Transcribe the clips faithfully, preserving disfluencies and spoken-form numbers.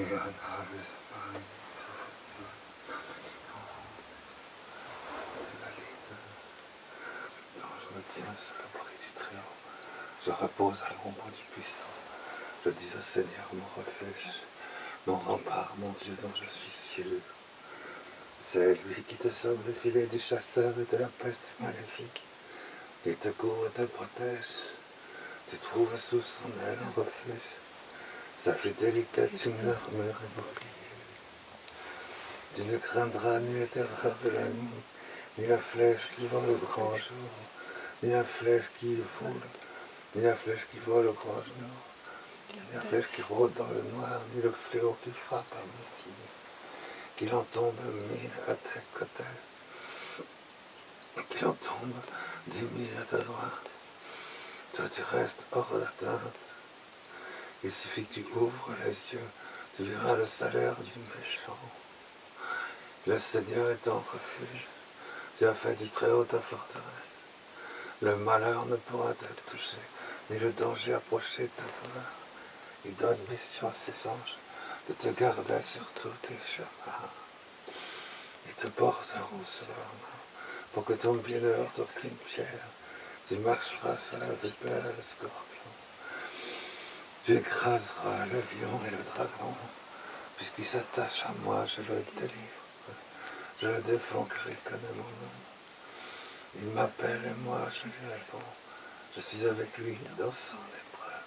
je me tiens sous l'abri du Très-Haut. Je repose à l'ombre du Puissant. Je dis au Seigneur, mon refuge, mon rempart, mon Dieu dont je suis sûr. C'est lui qui te sauve des filets du chasseur et de la peste maléfique. Il te couvre et te protège. Tu trouves sous son aile un refuge. Sa fidélité est une armure immobilière. Tu ne craindras ni les terreurs de la nuit, ni la flèche qui vole au grand jour, ni la flèche qui vole, ni la flèche qui vole au grand jour, ni la flèche qui rôde dans le noir, ni le fléau qui frappe à midi. Qu'il en tombe mille à tes côtés, qu'il en tombe dix mille à ta droite. Toi tu restes hors d'atteinte. Il suffit que tu ouvres les yeux, tu verras le salaire du méchant. Le Seigneur est ton refuge, tu as fait du Très-Haut ta forteresse. Le malheur ne pourra te toucher, ni le danger approcher de ta demeure. Il donne mission à ses anges de te garder sur tous tes chemins. Ils te porteront sur leurs mains pour que ton pied ne heurte aucune pierre. Tu marcheras sur la vipère et le scorpion. Tu écraseras le lion et le dragon. Puisqu'il s'attache à moi, je le délivre. Je le défends car il connaît mon nom. Il m'appelle et moi je lui réponds. Je suis avec lui dans son épreuve.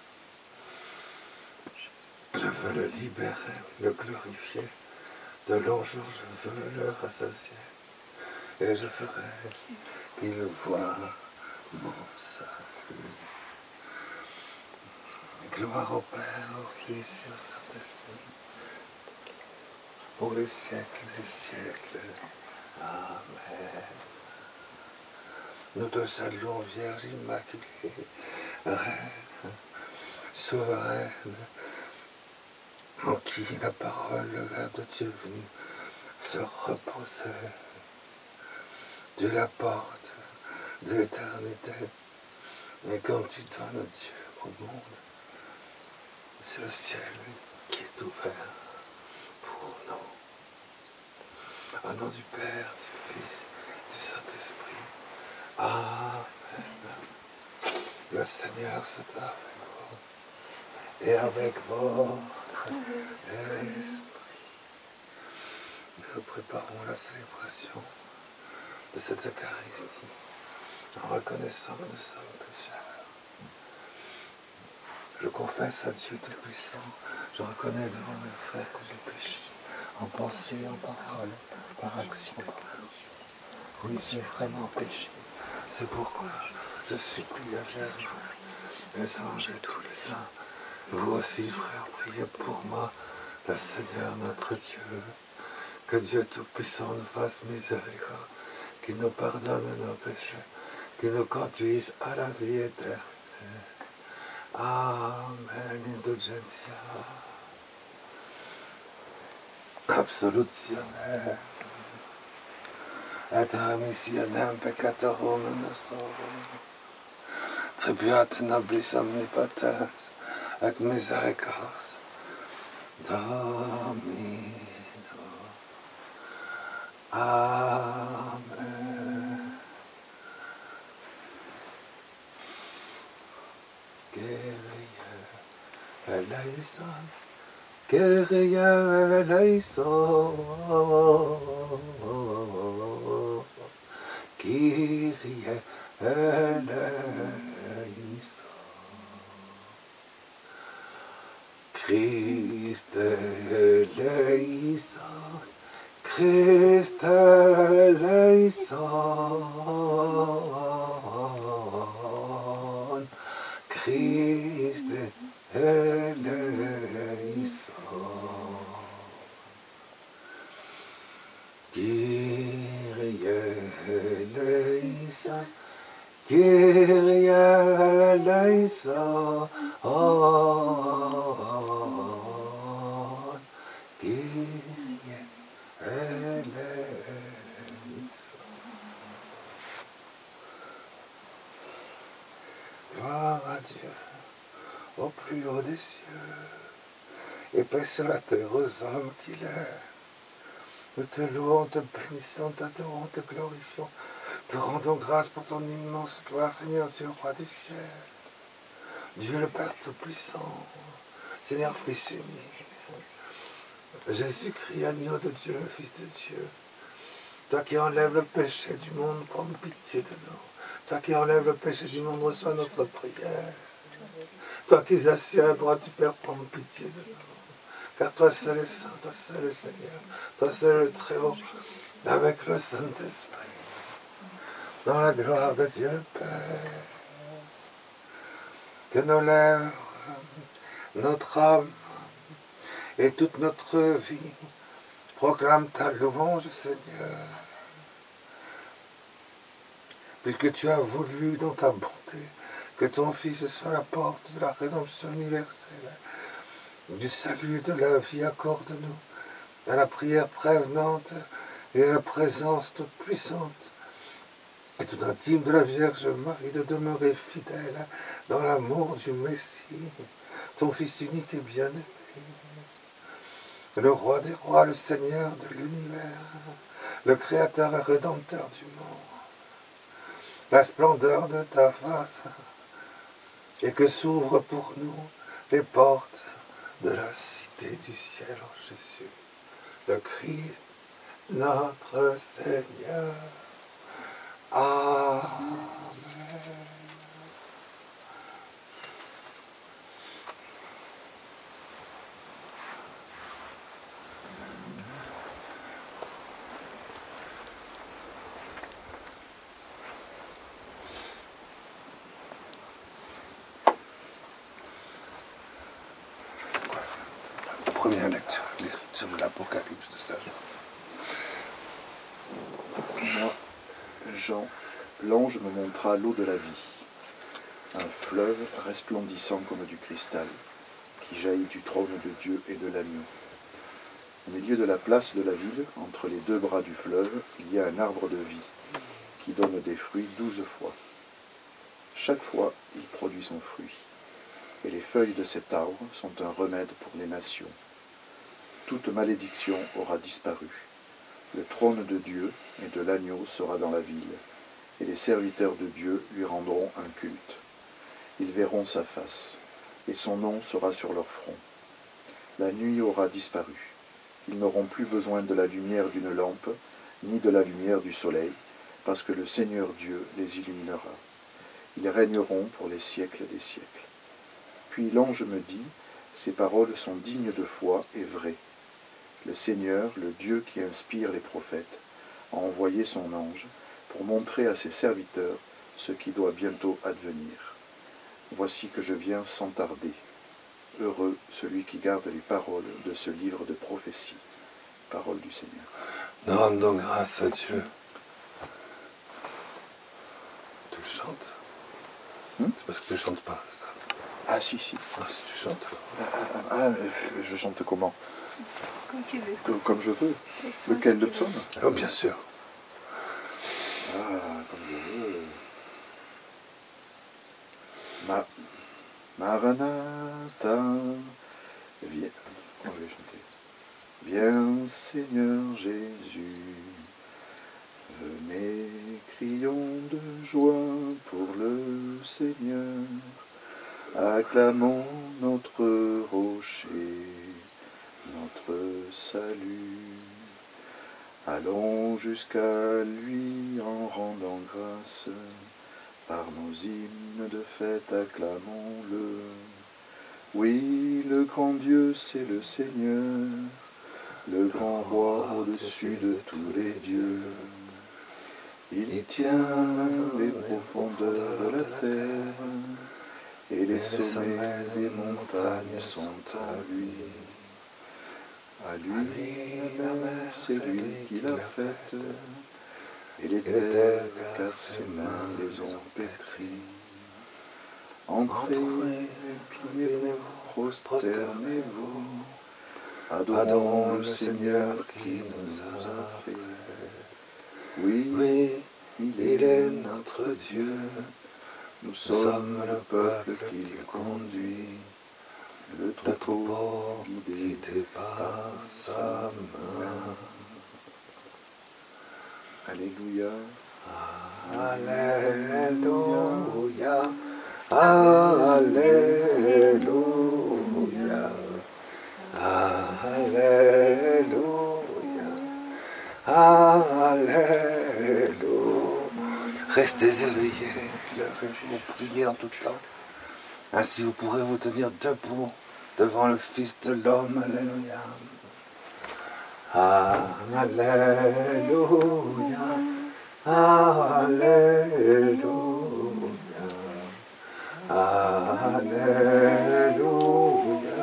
Je veux le libérer, le glorifier. De longs jours je veux le rassasier. Et je ferai qu'il voie mon salut. Gloire au Père, au Fils et au Saint-Esprit, pour les siècles des siècles. Amen. Nous te saluons, Vierge Immaculée, Reine, souveraine, en qui la parole, le Verbe de Dieu venu, se reposait. Tu la portes de l'éternité, mais quand tu donnes Dieu au monde, c'est le ciel qui est ouvert pour nous. Au nom du Père, du Fils, du Saint-Esprit. Amen. Le Seigneur se bat avec vous et avec votre esprit. Nous préparons la célébration de cette Eucharistie en reconnaissant que nous sommes pécheurs. Je confesse à Dieu Tout-Puissant, je reconnais devant mes frères que j'ai péché, en pensée, en parole, par action, par parole. Oui, j'ai vraiment péché. C'est pourquoi je supplie la Vierge, les anges et tous les saints. Vous aussi, frères, priez pour moi, le Seigneur notre Dieu. Que Dieu Tout-Puissant nous fasse miséricorde, qu'il nous pardonne nos péchés, qu'il nous conduise à la vie éternelle. Amen. Indulgentia. Absolutionem. Et remissionem peccatorum nostrorum. Tribuat nobis omnipotens, et misericors Domino. Amen. Kyrie eleison, Kyrie eleison, Kyrie eleison. Christe eleison, Christe eleison, Christe eleison. Kyrie eleison, Kyrie eleison, Kyrie eleison. Gloire à Dieu au plus haut des cieux et paix sur la terre aux hommes qu'il est. Nous te louons, te bénissons, t'adorons, te glorifions, te rendons grâce pour ton immense gloire, Seigneur Dieu, roi du ciel. Dieu le Père Tout-Puissant, Seigneur Fils unique, Jésus-Christ, agneau de Dieu, le Fils de Dieu. Toi qui enlèves le péché du monde, prends pitié de nous. Toi qui enlèves le péché du monde, reçois notre prière. Toi qui es assis à la droite du Père, prends pitié de nous. Car toi seul est saint, toi seul est Seigneur, toi seul est très haut, avec le Saint-Esprit, dans la gloire de Dieu le Père. Que nos lèvres, notre âme et toute notre vie proclament ta louange, Seigneur. Puisque tu as voulu dans ta bonté que ton Fils soit la porte de la rédemption universelle, du salut de la vie, accorde-nous à la prière prévenante et à la présence toute puissante et tout intime de la Vierge Marie de demeurer fidèle dans l'amour du Messie, ton Fils unique et bien-aimé, le Roi des rois, le Seigneur de l'univers, le Créateur et Rédempteur du monde. La splendeur de ta face, et que s'ouvrent pour nous les portes de la cité du ciel en Jésus, le Christ, notre Seigneur. Amen. Première lecture, lecture de l'Apocalypse de Saint Jean. Moi, Jean, l'ange me montra l'eau de la vie, un fleuve resplendissant comme du cristal, qui jaillit du trône de Dieu et de l'agneau. Au milieu de la place de la ville, entre les deux bras du fleuve, il y a un arbre de vie, qui donne des fruits douze fois. Chaque fois, il produit son fruit, et les feuilles de cet arbre sont un remède pour les nations. Toute malédiction aura disparu. Le trône de Dieu et de l'agneau sera dans la ville, et les serviteurs de Dieu lui rendront un culte. Ils verront sa face, et son nom sera sur leur front. La nuit aura disparu. Ils n'auront plus besoin de la lumière d'une lampe, ni de la lumière du soleil, parce que le Seigneur Dieu les illuminera. Ils régneront pour les siècles des siècles. Puis l'ange me dit, ces paroles sont dignes de foi et vraies. Le Seigneur, le Dieu qui inspire les prophètes, a envoyé son ange pour montrer à ses serviteurs ce qui doit bientôt advenir. Voici que je viens sans tarder. Heureux celui qui garde les paroles de ce livre de prophétie. Parole du Seigneur. Nous rendons grâce à Dieu. Tu le chantes hmm? C'est parce que tu ne chantes pas, ça. Ah si, si. Ah, si tu chantes. Ah, ah, ah, je chante comment? Comme tu veux. Comme, comme je veux. Lequel, le psaume? Oh, bien sûr. Ah, comme je veux. Ma, Maranatha, viens, on va chanter. Viens Seigneur Jésus, venez, crions de joie pour le Seigneur, acclamons notre rocher, notre salut. Allons jusqu'à lui en rendant grâce, par nos hymnes de fête acclamons-le. Oui, le grand Dieu c'est le Seigneur, le grand roi au-dessus de tous les dieux. Il tient les profondeurs de la terre, et les sommets des montagnes sont à lui. À lui la mer, c'est lui qui l'a faite, et les terres qu'à ses mains les ont pétries. Entrez, inclinez-vous, prosternez-vous, adorons le Seigneur qui nous a fait. Oui, Oui, il est notre Dieu, nous sommes le peuple qu'il conduit. le le troupeau troupeau guidé guidé par sa main. Alléluia. Alléluia, Alléluia, Alléluia, Alléluia. Restez éveillés, levez-vous, priez en tout temps. Ainsi vous pourrez vous tenir debout devant le Fils de l'homme. Alléluia. Alléluia. Alléluia. Alléluia.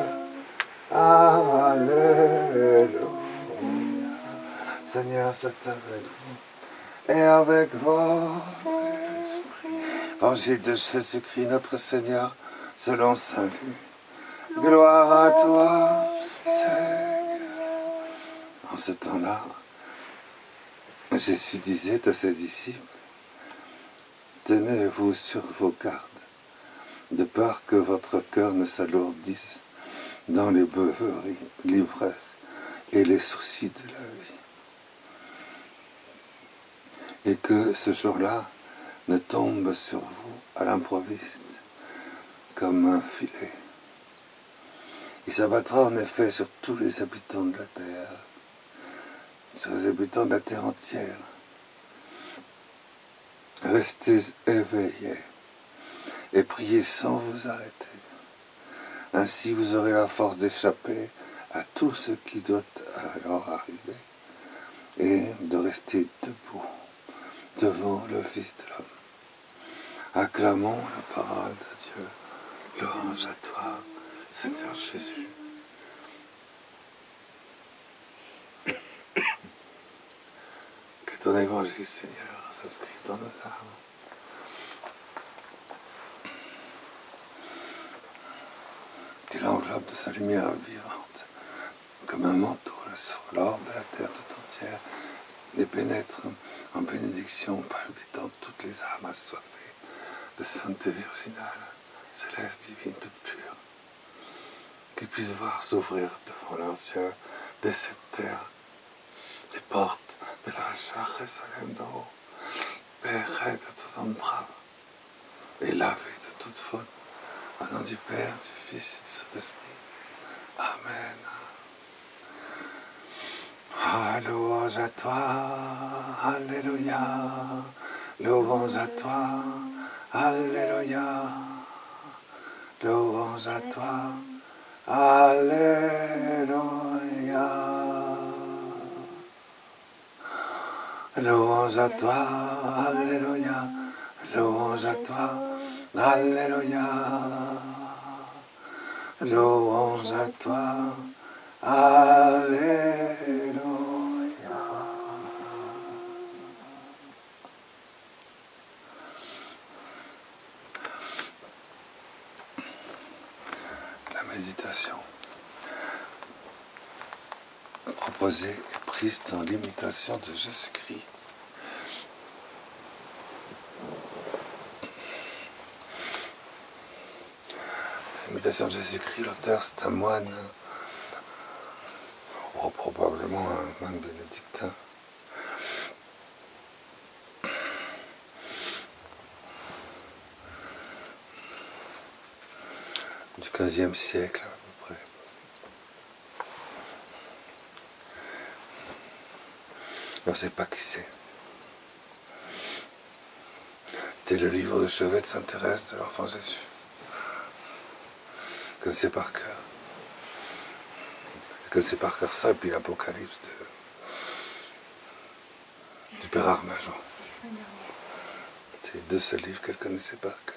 Alléluia. Seigneur, c'est avec vous et avec votre esprit. Évangile de Jésus-Christ, notre Seigneur, selon Saint Luc. Gloire à toi, Seigneur. En ce temps-là, Jésus disait à ses disciples, tenez-vous sur vos gardes, de peur que votre cœur ne s'alourdisse dans les beuveries, l'ivresse et les soucis de la vie. Et que ce jour-là ne tombe sur vous à l'improviste comme un filet. Il s'abattra en effet sur tous les habitants de la terre, sur les habitants de la terre entière. Restez éveillés et priez sans vous arrêter. Ainsi vous aurez la force d'échapper à tout ce qui doit alors arriver et de rester debout devant le Fils de l'homme. Acclamons la parole de Dieu. Louange à toi, Seigneur Jésus. Que ton évangile, Seigneur, s'inscrive dans nos âmes. Tu l'enveloppes de sa lumière vivante, comme un manteau sur l'orbe de la terre tout entière, et pénètre en bénédiction palpitant toutes les âmes assoiffées de sainteté virginale, céleste, divine, toute pure, qu'ils puissent voir s'ouvrir devant leurs yeux, dès cette terre, les portes de la Jérusalem d'en haut, libérées de toute entrave et lavées de toute faute, au nom du Père, du Fils et du Saint-Esprit. Amen. Ah, louange à toi, Alléluia, louange à toi, Alléluia, louange à toi, Alléluia, louange à toi, Alléluia, louange à toi, Alléluia, louange à toi, Alléluia. La méditation proposée et prise dans l'imitation de Jésus-Christ. L'imitation de Jésus-Christ, l'auteur c'est un moine, oh, probablement un moine bénédictin. Du quinzième siècle à peu près. On ne sait pas qui c'est. C'était le livre de chevet de Sainte Thérèse de l'Enfant Jésus. Que c'est par cœur. Que c'est par cœur ça, et puis l'Apocalypse de, du Père Armageon. C'est les deux seuls livres qu'elle connaissait par cœur.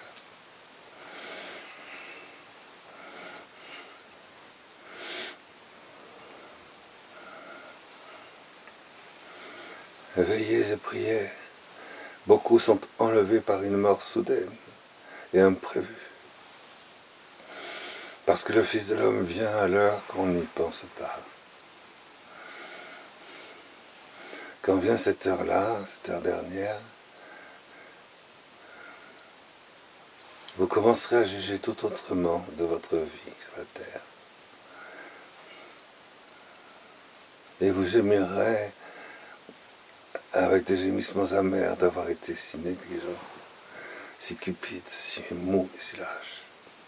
Veillez et priez. Beaucoup sont enlevés par une mort soudaine et imprévue. Parce que le Fils de l'homme vient à l'heure qu'on n'y pense pas. Quand vient cette heure-là, cette heure dernière, vous commencerez à juger tout autrement de votre vie sur la terre. Et vous gémirez avec des gémissements amers d'avoir été si négligent, si cupide, si mou et si lâche.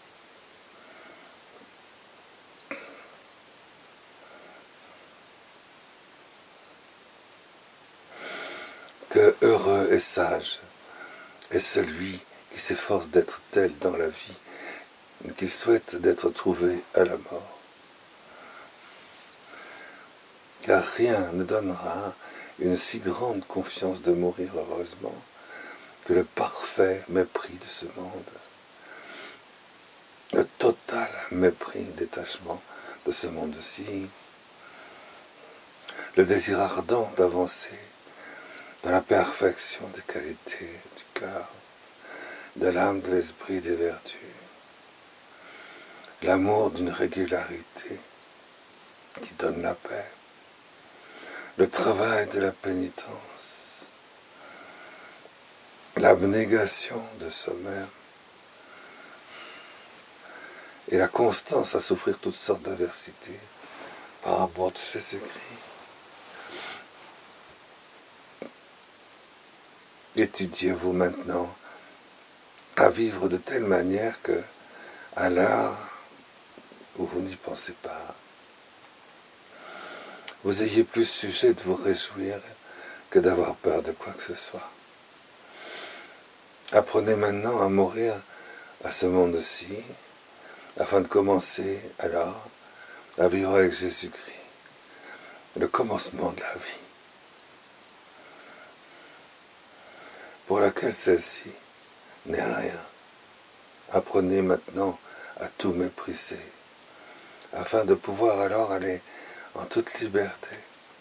Que heureux et sage est celui qui s'efforce d'être tel dans la vie, qu'il souhaite d'être trouvé à la mort. Car rien ne donnera une si grande confiance de mourir heureusement que le parfait mépris de ce monde, le total mépris, détachement de ce monde-ci, le désir ardent d'avancer dans la perfection des qualités du cœur, de l'âme, de l'esprit, des vertus, l'amour d'une régularité qui donne la paix, le travail de la pénitence, l'abnégation de soi-même et la constance à souffrir toutes sortes d'adversités par rapport à tous ces secrets. Étudiez-vous maintenant à vivre de telle manière que, à l'heure où vous n'y pensez pas, vous ayez plus sujet de vous réjouir que d'avoir peur de quoi que ce soit. Apprenez maintenant à mourir à ce monde-ci, afin de commencer alors à vivre avec Jésus-Christ, le commencement de la vie, pour laquelle celle-ci n'est rien. Apprenez maintenant à tout mépriser, afin de pouvoir alors aller en toute liberté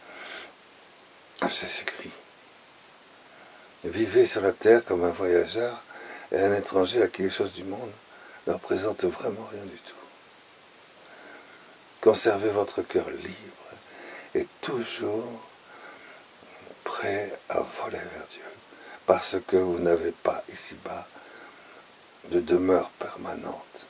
à Jésus-Christ. Vivez sur la terre comme un voyageur et un étranger à qui les choses du monde ne représentent vraiment rien du tout. Conservez votre cœur libre et toujours prêt à voler vers Dieu, parce que vous n'avez pas ici-bas de demeure permanente.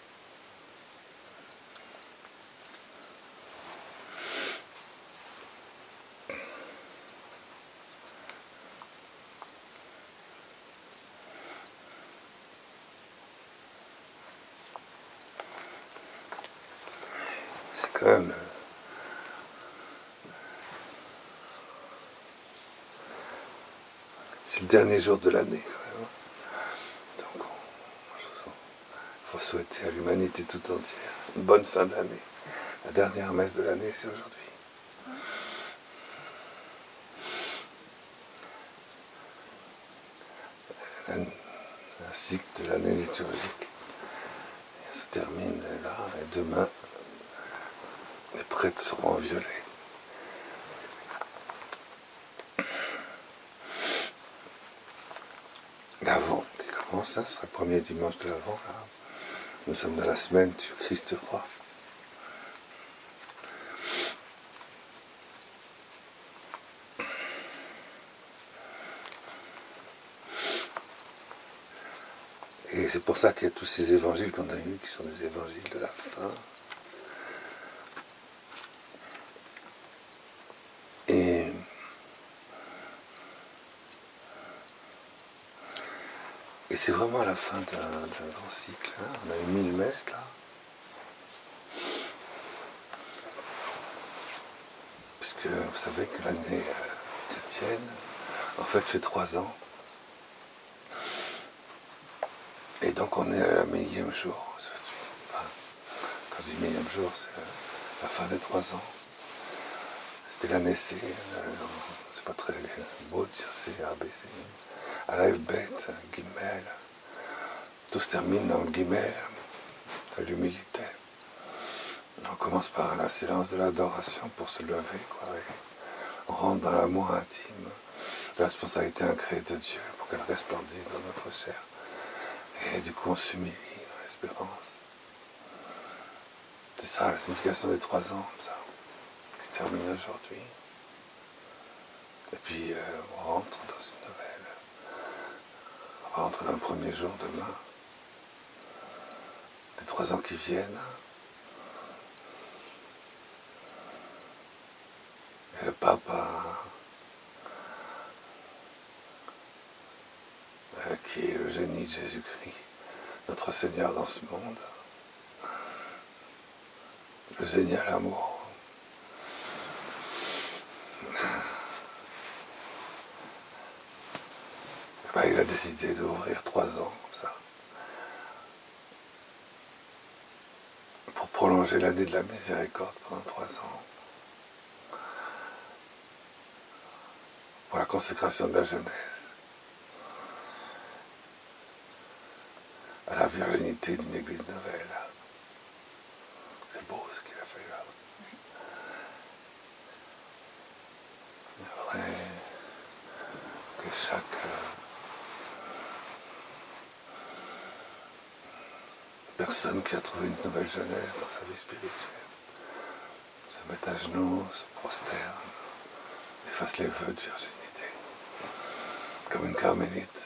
C'est quand même... C'est le dernier jour de l'année, quand même. Donc, il faut souhaiter à l'humanité tout entière une bonne fin d'année. La dernière messe de l'année, c'est aujourd'hui. Un cycle de l'année liturgique se termine là, et demain, les prêtres seront violés. L'Avent qui commence, hein, ce sera le premier dimanche de l'Avent. Là. Nous sommes dans la semaine du Christ roi. Et c'est pour ça qu'il y a tous ces évangiles qu'on a eus, qui sont des évangiles de la fin. Et Et c'est vraiment la fin d'un, d'un grand cycle. Hein. On a eu mille messes là. Puisque vous savez que l'année euh, chrétienne, en fait, fait trois ans. Et donc on est à la millième jour. Enfin, quand je dis millième jour, c'est la, la fin des trois ans. C'était la naissée. Euh, c'est pas très beau de dire c'est A B C. Aleph, bête, guillemets. Tout se termine dans le guillemets de l'humilité. On commence par la silence de l'adoration pour se lever, quoi. Et on rentre dans l'amour intime, la responsabilité incréée de Dieu pour qu'elle resplendisse dans notre chair. Et du coup, on s'humilie dans l'espérance. C'est ça la signification des trois ans, ça, qui se termine aujourd'hui. Et puis, euh, on rentre dans une nouvelle. On va rentrer dans le premier jour demain. trois ans qui viennent. Et le pape a, euh, qui est le génie de Jésus-Christ, notre Seigneur dans ce monde, le génial amour. Ben, il a décidé d'ouvrir trois ans comme ça, pour prolonger l'année de la miséricorde pendant trois ans, pour la consécration de la jeunesse, à la virginité d'une église nouvelle. C'est beau ce qu'il a fait là. Il faudrait que chaque personne qui a trouvé une nouvelle jeunesse dans sa vie spirituelle se mette à genoux, se prosterne, et fasse les vœux de virginité, comme une carmélite,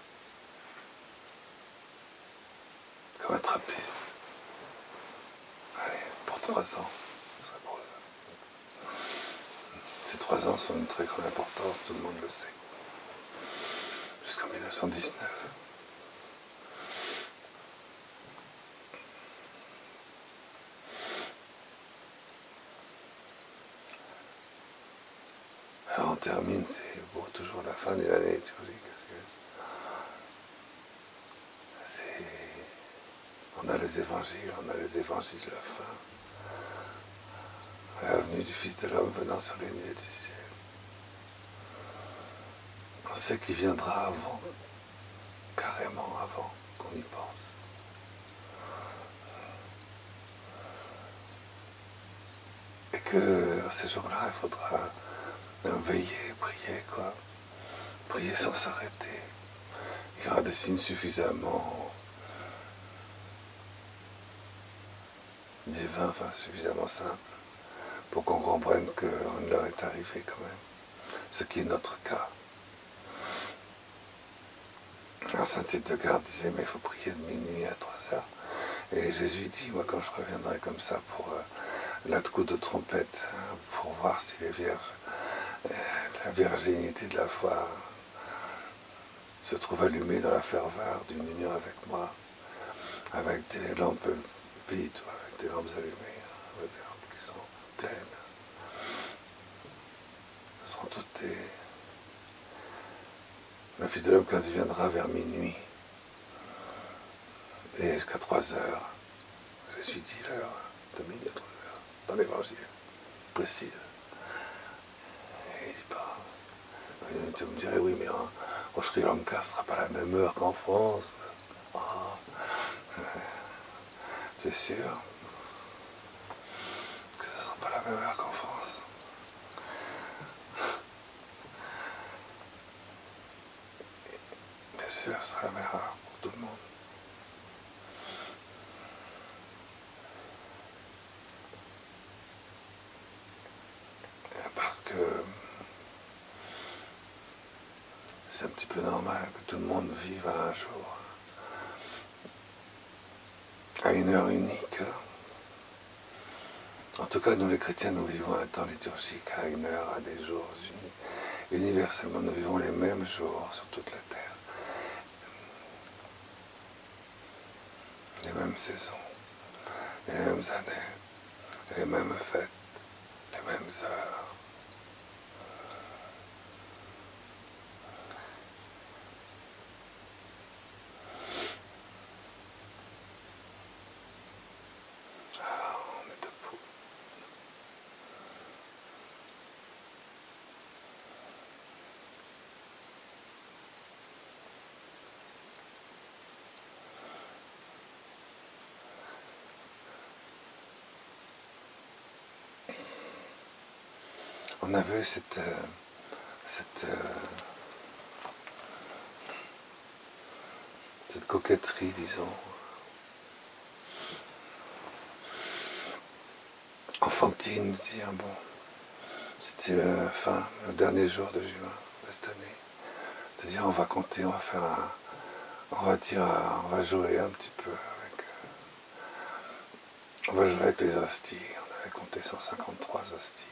comme un trappiste. Allez, pour trois ans, ce serait beau ça. Ces trois ans sont d'une très grande importance, tout le monde le sait. Jusqu'en mille neuf cent dix-neuf. Alors on termine, c'est bon, toujours la fin de l'année liturgique. C'est, on a les évangiles, on a les évangiles de la fin. La venue du Fils de l'homme venant sur les nuées du ciel. On sait qu'il viendra avant, carrément avant qu'on y pense. Et que ces jours-là, il faudra veiller, prier, quoi. Prier sans s'arrêter. Il y aura des signes suffisamment divins, enfin suffisamment simples, pour qu'on comprenne qu'on leur est arrivé quand même. Ce qui est notre cas. Alors Saint Hildegarde disait, mais il faut prier de minuit à trois heures. Et Jésus dit, moi quand je reviendrai comme ça pour euh, la coup de trompette, hein, pour voir si les vierges, euh, la virginité de la foi se trouve allumée dans la ferveur d'une union avec moi, avec des lampes vides, avec des lampes allumées, hein, avec des lampes qui sont pleines. Ce seront toutes des... Le Fils de l'homme, quand il viendra vers minuit, et jusqu'à trois heures, Jésus dit l'heure, de minuit à trois heures, dans l'évangile, précise. Et il dit pas. Tu me dirais, oui, mais en, au Sri Lanka, ce ne sera pas la même heure qu'en France. Ah, tu es sûr que ce ne sera pas la même heure qu'en France? Bien sûr, ce sera la même heure pour tout le monde. Parce que c'est un petit peu normal que tout le monde vive un jour à une heure unique. En tout cas, nous les chrétiens, nous vivons un temps liturgique à une heure, à des jours unis. Universellement, nous vivons les mêmes jours sur toute la terre. Les mêmes saisons, les mêmes années, les mêmes fêtes, les mêmes heures. Alors, on est debout. On a vu cette, euh, cette, euh, cette coquetterie, disons, enfantine, de dire, bon, c'était la fin, le dernier jour de juin de cette année, de dire, on va compter, on va faire un, on va dire, on va jouer un petit peu avec, On va jouer avec les hosties. On avait compté cent cinquante-trois hosties.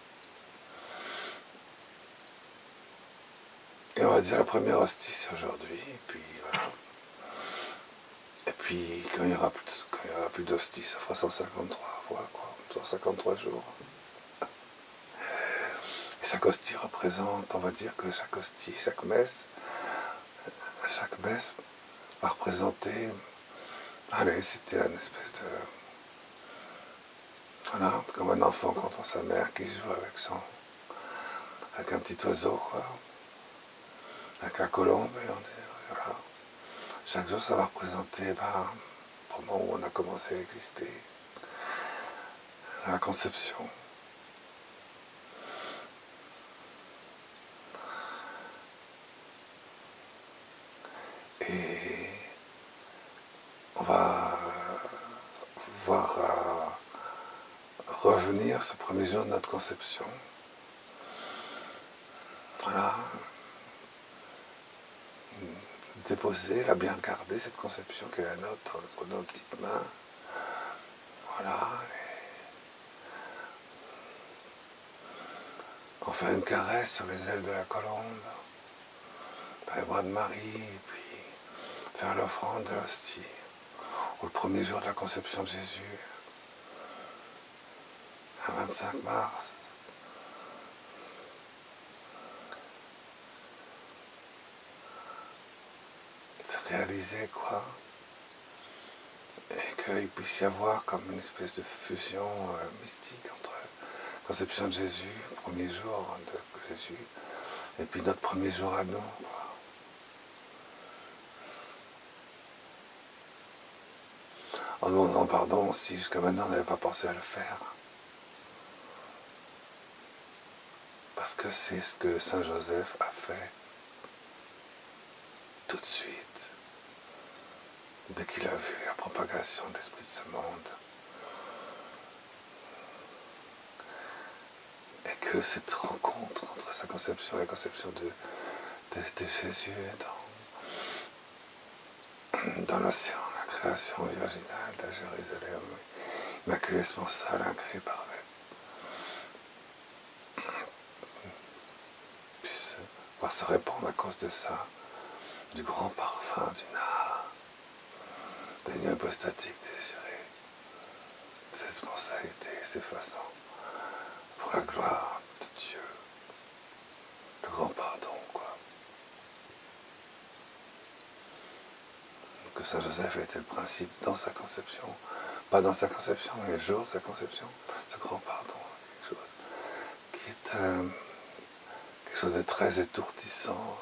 Et on va dire la première hostie, c'est aujourd'hui. Et puis voilà. Et puis quand il n'y aura plus, quand il y aura plus d'hosties, ça fera cent cinquante-trois fois, quoi. cent cinquante-trois jours. Et chaque hostie représente, on va dire que chaque hostie, chaque messe, chaque messe va représenter. Allez, c'était une espèce de. Voilà, comme un enfant contre sa mère qui joue avec son. Avec un petit oiseau, quoi. Avec la colombe, et on dit, voilà. Chaque jour, ça va représenter ben, le moment où on a commencé à exister, la conception. Et on va voir euh, revenir ce premier jour de notre conception. Voilà. Déposer, la bien garder, cette conception qui est la nôtre entre nos petites mains. Voilà. Et on fait une caresse sur les ailes de la colombe, dans les bras de Marie, et puis faire l'offrande de l'hostie, au premier jour de la conception de Jésus, un vingt-cinq mars. C'est réaliser quoi, et qu'il puisse y avoir comme une espèce de fusion euh, mystique entre la conception de Jésus, le premier jour de Jésus, et puis notre premier jour à nous, quoi. En demandant pardon si jusqu'à maintenant on n'avait pas pensé à le faire. Parce que c'est ce que Saint Joseph a fait tout de suite, dès qu'il a vu la propagation de l'esprit de ce monde. Et que cette rencontre entre sa conception et la conception de, de, de Jésus dans, dans l'océan, la création virginale de Jérusalem, immaculée, responsable, incréée, parfaite, puisse pouvoir se répandre à cause de ça, du grand parfum d'une âme, de l'union hypostatique désirée, ses responsabilités, ses façons, pour la gloire de Dieu, le grand pardon, quoi. Que Saint Joseph était le principe dans sa conception, pas dans sa conception, mais le jour de sa conception, ce grand pardon, quelque chose qui est euh, quelque chose de très étourdissant,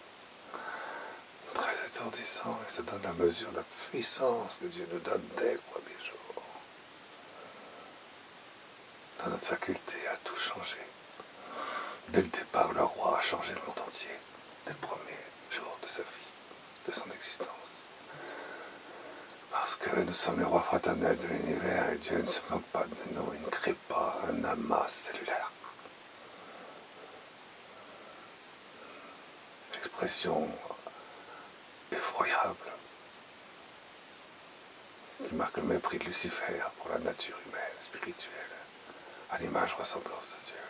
très étourdissant, et ça donne la mesure de la puissance que Dieu nous donne dès le premier jour, dans notre faculté à tout changer. Dès le départ, le roi a changé le monde entier, dès le premier jour de sa vie, de son existence. Parce que nous sommes les rois fraternels de l'univers et Dieu ne se moque pas de nous, il ne crée pas un amas cellulaire. Expression effroyable qui marque le mépris de Lucifer pour la nature humaine, spirituelle, à l'image ressemblance de Dieu.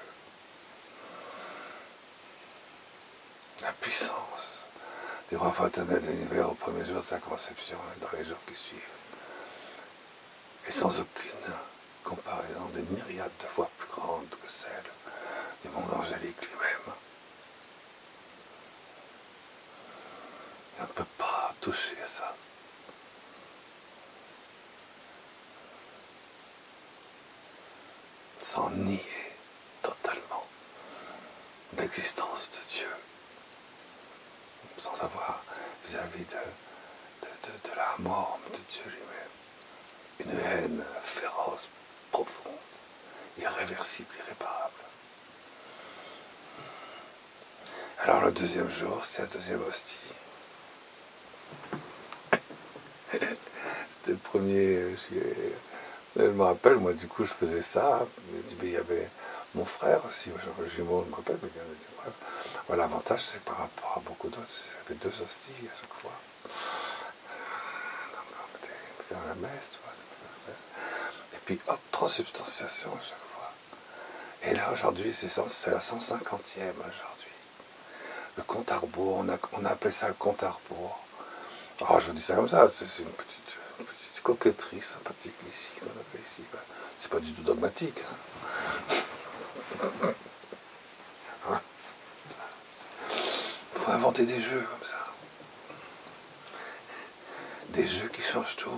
La puissance du roi fraternel de l'univers au premier jour de sa conception et dans les jours qui suivent. Et sans aucune comparaison, des myriades de fois plus grande que celle du monde angélique lui-même. On ne peut pas toucher à ça. Sans nier totalement l'existence de Dieu, sans avoir vis-à-vis de, de, de, de la mort de Dieu lui-même une haine féroce, profonde, irréversible, irréparable. Alors le deuxième jour, c'est la deuxième hostie. C'était le premier. Je me rappelle, moi, du coup, je faisais ça. Mais il y avait mon frère aussi, le jumeau, je me rappelle. Mais il y avait, bref. Voilà, l'avantage, c'est par rapport à beaucoup d'autres. J'avais deux hosties à chaque fois. Donc, on était dans la messe, tu vois. Et puis hop, transubstantiation à chaque fois. Et là, aujourd'hui, c'est la cent cinquantième aujourd'hui. Le compte à rebours, on a, on a appelé ça le compte à rebours. Alors, je dis ça comme ça, c'est une petite, une petite coquetterie sympathique ici, qu'on a fait ici. C'est pas du tout dogmatique. Hein. Hein. Il faut inventer des jeux comme ça. Des jeux qui changent tout.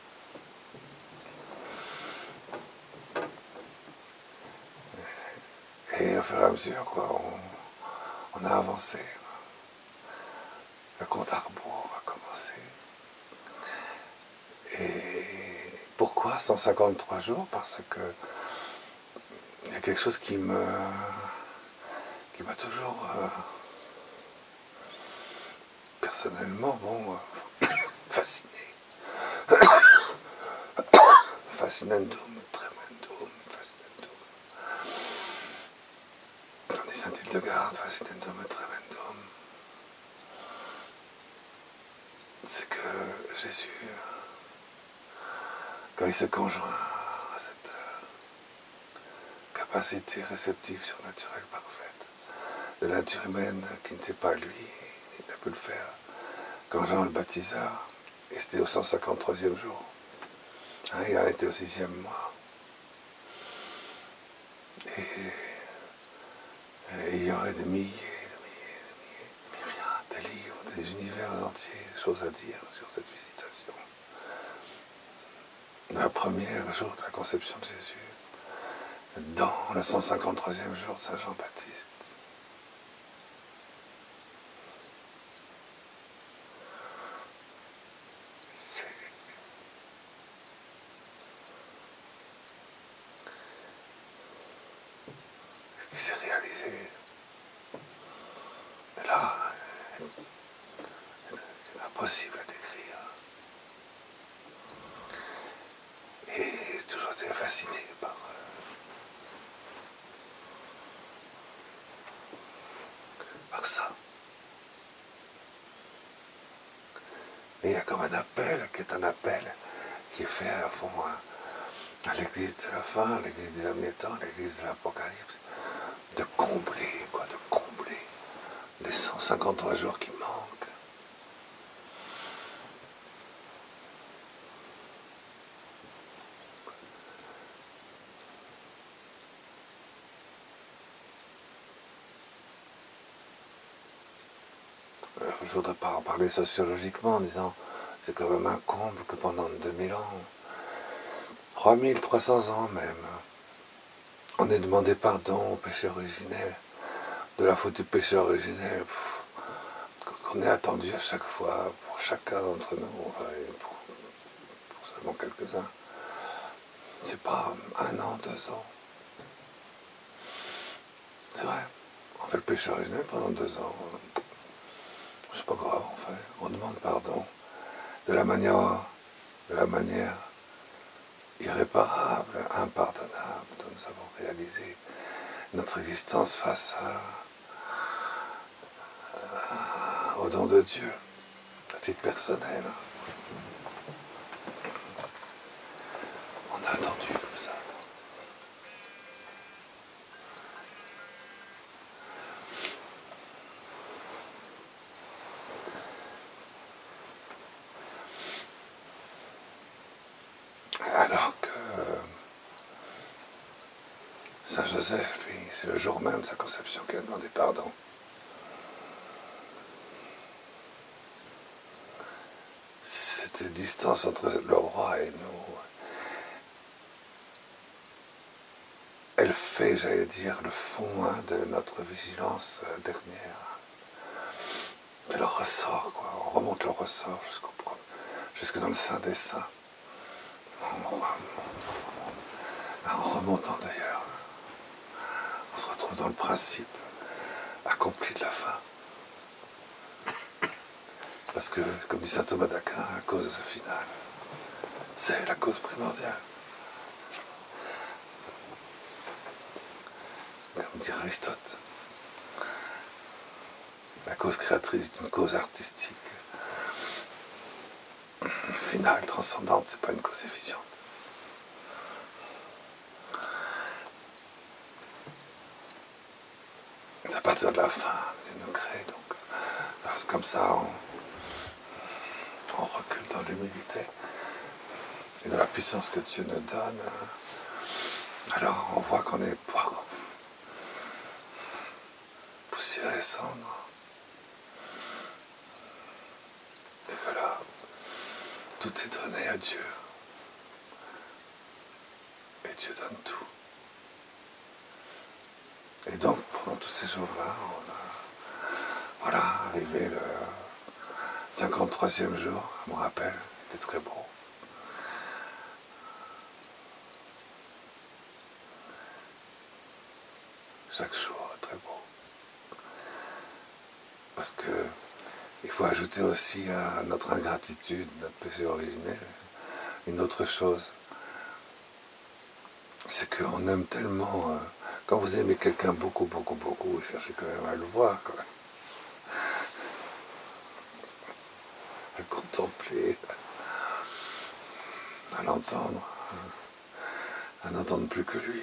Et au fur et à mesure, quoi, on, on a avancé. Le compte à rebours a commencé. Et pourquoi cent cinquante-trois jours? Parce que il y a quelque chose qui me qui m'a toujours euh, personnellement bon euh, fasciné. Fascinandum, tremendum, fascinandum. On dit Saint-Hildegarde, fascinandum et tremendum. C'est que Jésus, quand il se conjoint à cette capacité réceptive surnaturelle parfaite de la nature humaine qui n'était pas lui, il n'a pu le faire quand Jean le baptisa, et c'était au cent cinquante-troisième jour. Hein, il a été au sixième mois. Et, et il y aurait des milliers, des milliers, des milliers, des milliers, des livres, des univers entiers, des choses à dire sur cette visitation. Le premier jour de la conception de Jésus, dans le cent cinquante-troisième jour de Saint Jean-Baptiste. Ce qui s'est réalisé. Et là, c'est impossible à décrire. Et j'ai toujours été fasciné par par ça. Et il y a comme un appel, qui est un appel, qui est fait à fond à, à l'église de la fin, à l'église des derniers temps, à l'église de l'Apocalypse, de combler, quoi, de combler les cent cinquante-trois jours qui manquent. Alors, je ne voudrais pas en parler sociologiquement en disant c'est quand même un comble que pendant deux mille ans, trois mille trois cents ans même, on ait demandé pardon au péché originel, de la faute du péché originel, qu'on ait attendu à chaque fois, pour chacun d'entre nous, enfin, pour, pour seulement quelques-uns. C'est pas un an, deux ans. C'est vrai, on fait le péché originel pendant deux ans. C'est pas grave, enfin, on demande pardon de la manière, de la manière irréparable, impardonnable dont nous avons réalisé notre existence face à, à, au don de Dieu, à titre personnel. On a attendu comme ça. Alors que Saint Joseph, lui, c'est le jour même de sa conception qu'il a demandé pardon. Cette distance entre le roi et nous, elle fait, j'allais dire, le fond hein, de notre vigilance dernière. Et le ressort, quoi. On remonte le ressort jusqu'au, jusque dans le Saint des Saints. En, en remontant d'ailleurs, on se retrouve dans le principe accompli de la fin. Parce que, comme dit saint Thomas d'Aquin, la cause finale, c'est la cause primordiale. Comme dit Aristote, la cause créatrice est une cause artistique. Finale, transcendante, c'est pas une cause efficiente. C'est à partir de la fin qu'il nous crée. Donc, parce que comme ça, on, on recule dans l'humilité et dans la puissance que Dieu nous donne. Alors on voit qu'on est poussière et cendre. Et que là, tout est donné à Dieu. Et Dieu donne tout. Et donc, pendant tous ces jours-là, on a, voilà, arrivé le cinquante-troisième jour, je me rappelle, c'était très beau. Chaque jour est très beau. Parce que il faut ajouter aussi à notre ingratitude, notre péché originel, une autre chose. C'est qu'on aime tellement, euh, quand vous aimez quelqu'un beaucoup, beaucoup, beaucoup, vous cherchez quand même à le voir, quand même. À le contempler, à l'entendre, à n'entendre plus que lui.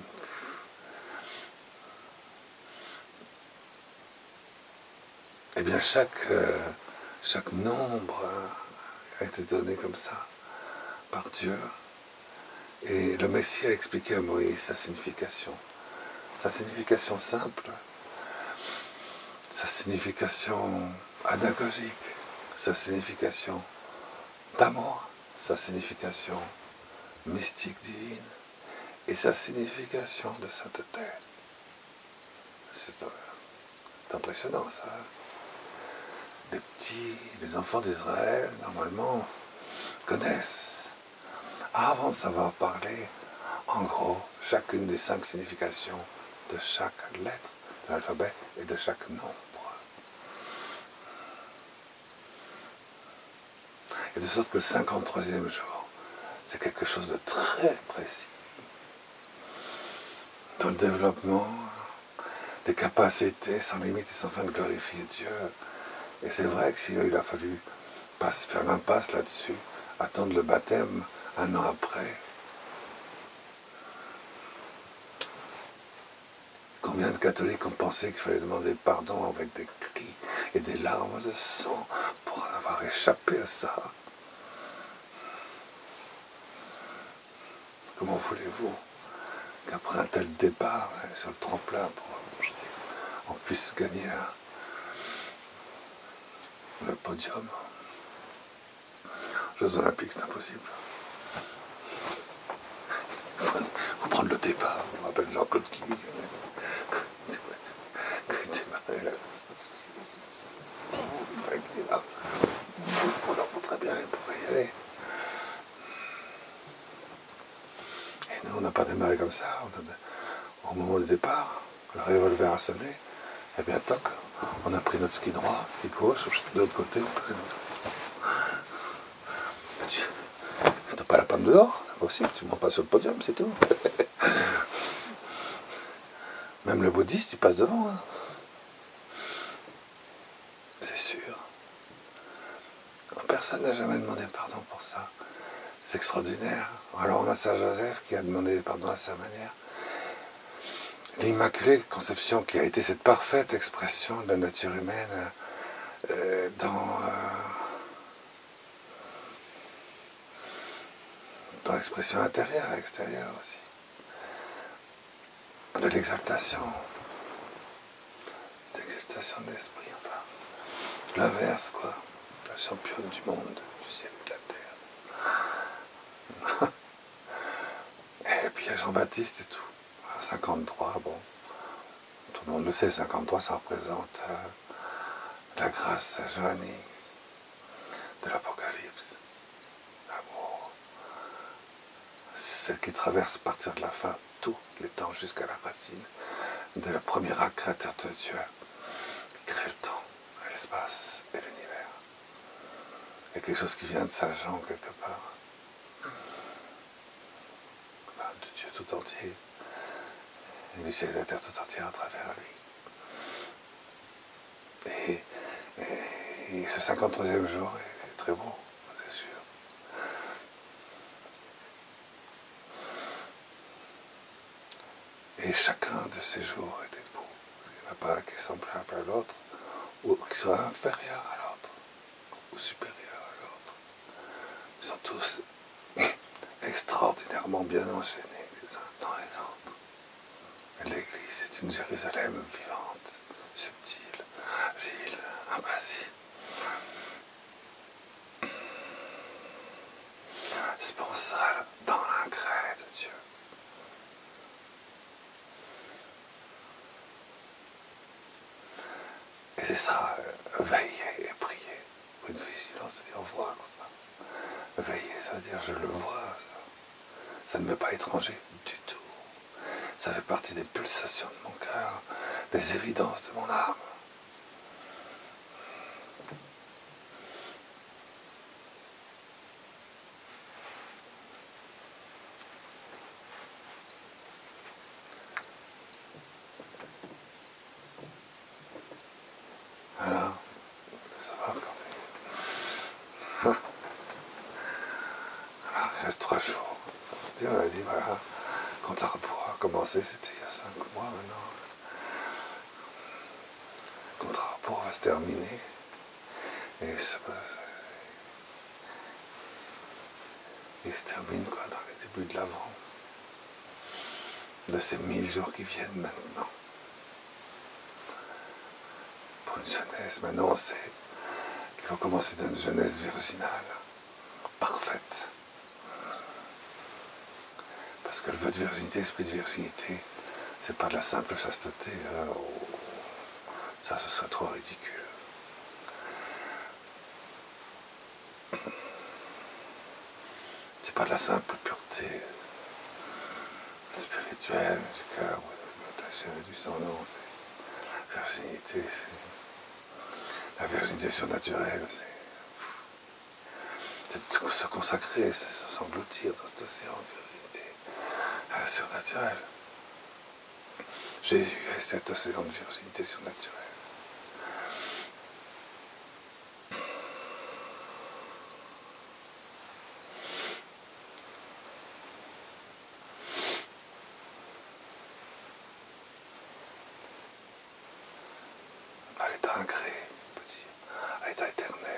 Eh bien, chaque, euh, chaque nombre a été donné comme ça, par Dieu. Et le Messie a expliqué à Moïse sa signification. Sa signification simple, sa signification anagogique, sa signification d'amour, sa signification mystique divine et sa signification de sainteté. C'est impressionnant ça. Les petits, les enfants d'Israël, normalement, connaissent, avant de savoir parler, en gros, chacune des cinq significations de chaque lettre de l'alphabet et de chaque nombre. Et de sorte que le cinquante-troisième jour, c'est quelque chose de très précis dans le développement des capacités sans limite et sans fin de glorifier Dieu. Et c'est vrai que s'il a fallu passe, faire l'impasse là-dessus, attendre le baptême un an après, combien de catholiques ont pensé qu'il fallait demander pardon avec des cris et des larmes de sang pour en avoir échappé à ça? Comment voulez-vous qu'après un tel départ hein, sur le tremplin, pour, on puisse gagner hein, le podium? Jeux Olympiques, c'est impossible. Il faut prendre le départ. Je me rappelle Jean-Claude Killy. Il démarrait là. Il était là. On leur montrait bien, il pouvait y aller. Et nous, on n'a pas démarré comme ça. On a, au moment du départ, le revolver a sonné. Et bien, toc, on a pris notre ski droit, ski gauche, de l'autre côté, on prenait notre... T'as pas la panne dehors, c'est possible, tu ne montes pas sur le podium, c'est tout. Même le bouddhiste, il passe devant. Hein. C'est sûr. Personne n'a jamais demandé pardon pour ça. C'est extraordinaire. Alors on a Saint Joseph qui a demandé pardon à sa manière. L'Immaculée Conception qui a été cette parfaite expression de la nature humaine euh, dans, euh, dans l'expression intérieure et extérieure aussi. De l'exaltation. D'exaltation de l'esprit, enfin. L'inverse, quoi. La championne du monde, du ciel et de la terre. Et puis il y a Jean-Baptiste et tout. cinquante-trois, bon. Tout le monde le sait, cinquante-trois, ça représente euh, la grâce joanie de l'Apocalypse. L'amour. C'est celle qui traverse à partir de la fin tous les temps jusqu'à la racine de la première acte créateur de Dieu qui crée le temps, l'espace et l'univers. Il y a quelque chose qui vient de Saint Jean quelque part. Enfin, de Dieu tout entier. Et du ciel et de la terre tout entière à travers lui. Et, et, et ce cinquante-troisième jour est très beau, c'est sûr. Et chacun de ces jours était beau. a pas un qui est semblable à l'autre, ou qui soit inférieur à l'autre, ou supérieur à l'autre. Ils sont tous extraordinairement bien enchaînés les uns dans les autres. Et l'Église est une Jérusalem vivante, subtile, agile, impassible. Sponsale dans l'incret de Dieu. Et c'est ça, euh, veiller et prier. Une vigilance, c'est-à-dire voir ça. Veiller, ça veut dire je le vois, ça. Ça ne m'est pas étranger du tout. Ça fait partie des pulsations de mon cœur, des évidences de mon âme. Voilà, ça va quand même. Alors, il reste trois jours. Et on a dit, voilà, quand un repos a commencé, c'était il y a cinq mois maintenant. Quand un repos va se terminer. Et ça il se termine quoi dans les débuts de l'Avent. De ces mille jours qui viennent maintenant. Pour une jeunesse, maintenant on sait qu'il faut commencer d'une jeunesse virginale, parfaite. Parce que le vœu de virginité, l'esprit de virginité, c'est pas de la simple chasteté. Hein, oh, ça, ce serait trop ridicule. C'est pas de la simple pureté spirituelle du cœur, de la chair et du sang, non. C'est la virginité, c'est la virginité surnaturelle, c'est, c'est se consacrer, c'est s'engloutir dans cet océan de virginité surnaturelle. Jésus est cet océan de virginité surnaturelle. À l'état incréé, on peut dire, à l'état éternel.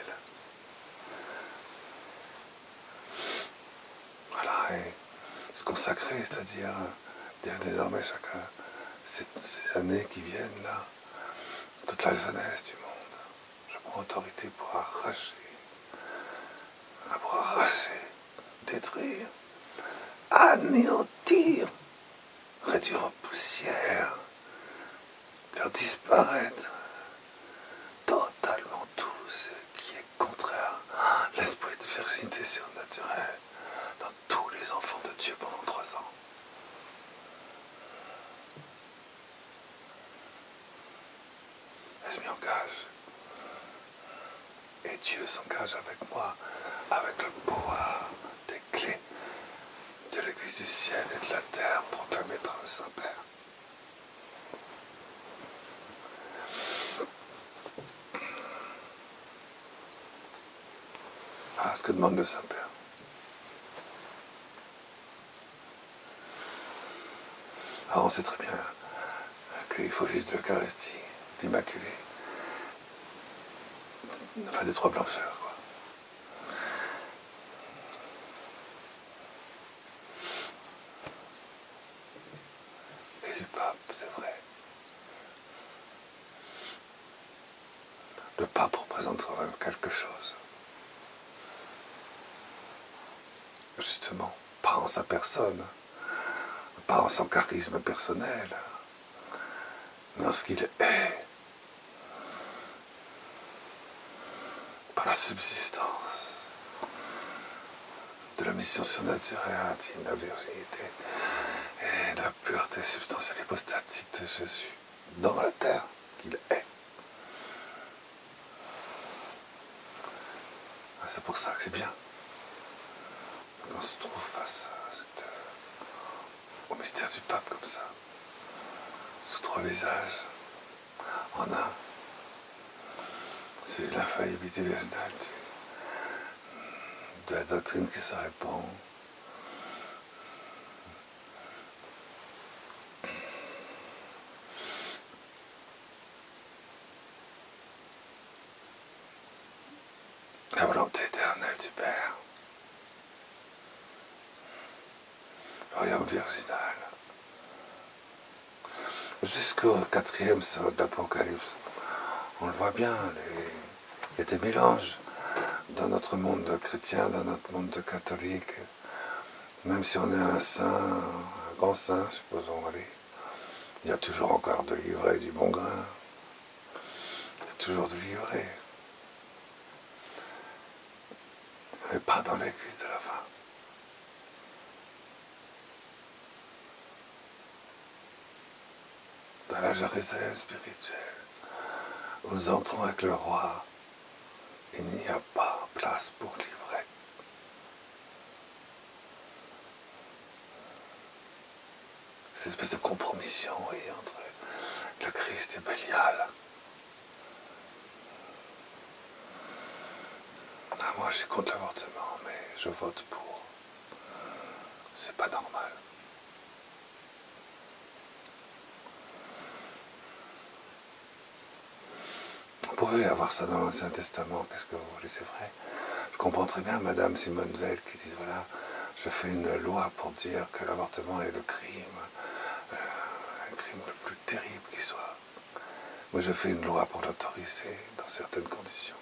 Voilà, et se consacrer, c'est-à-dire dire désormais chacun ces, ces années qui viennent là, toute la jeunesse du monde, je prends autorité pour arracher, pour arracher, détruire, anéantir, réduire en poussière, faire disparaître totalement tout ce qui est contraire à l'esprit de virginité surnaturelle dans tous les enfants de Dieu pendant trois ans. Et je m'y engage. Et Dieu s'engage avec moi, avec le pouvoir des clés de l'Église du ciel et de la terre proclamées par le Saint-Père. Voilà ce que demande le Saint-Père. Alors on sait très bien qu'il faut vivre de l'Eucharistie, l'Immaculée, enfin des trois blancheurs, quoi. Et du pape, c'est vrai. Le pape représente quand même quelque chose. Justement, pas en sa personne, pas en son charisme personnel, mais en ce qu'il est, par la subsistance de la mission surnaturelle intime, la virginité et la pureté substantielle hypostatique de Jésus dans la terre qu'il est. C'est pour ça que c'est bien. On se trouve face à cette, au mystère du pape comme ça, sous trois visages, en un. C'est l'infaillibilité virginale de la doctrine qui se répand. royaume virginal. Jusqu'au quatrième sort d'Apocalypse, on le voit bien, les... il y a des mélanges dans notre monde chrétien, dans notre monde catholique. Même si on est un saint, un grand saint, supposons, allez, il y a toujours encore de l'ivraie, du bon grain. Il y a toujours de l'ivraie. Mais pas dans l'église de la fin. Dans la Jérusalem spirituelle, où nous entrons avec le roi, il n'y a pas place pour l'ivraie. C'est une espèce de compromission, vous voyez, entre le Christ et Bélial. Ah, moi, je suis contre l'avortement, mais je vote pour. C'est pas normal. On pouvait avoir ça dans l'Ancien Testament, qu'est-ce que vous voulez, c'est vrai. Je comprends très bien Madame Simone Veil qui dit, voilà, je fais une loi pour dire que l'avortement est le crime, euh, un crime le plus terrible qui soit. Moi, je fais une loi pour l'autoriser dans certaines conditions.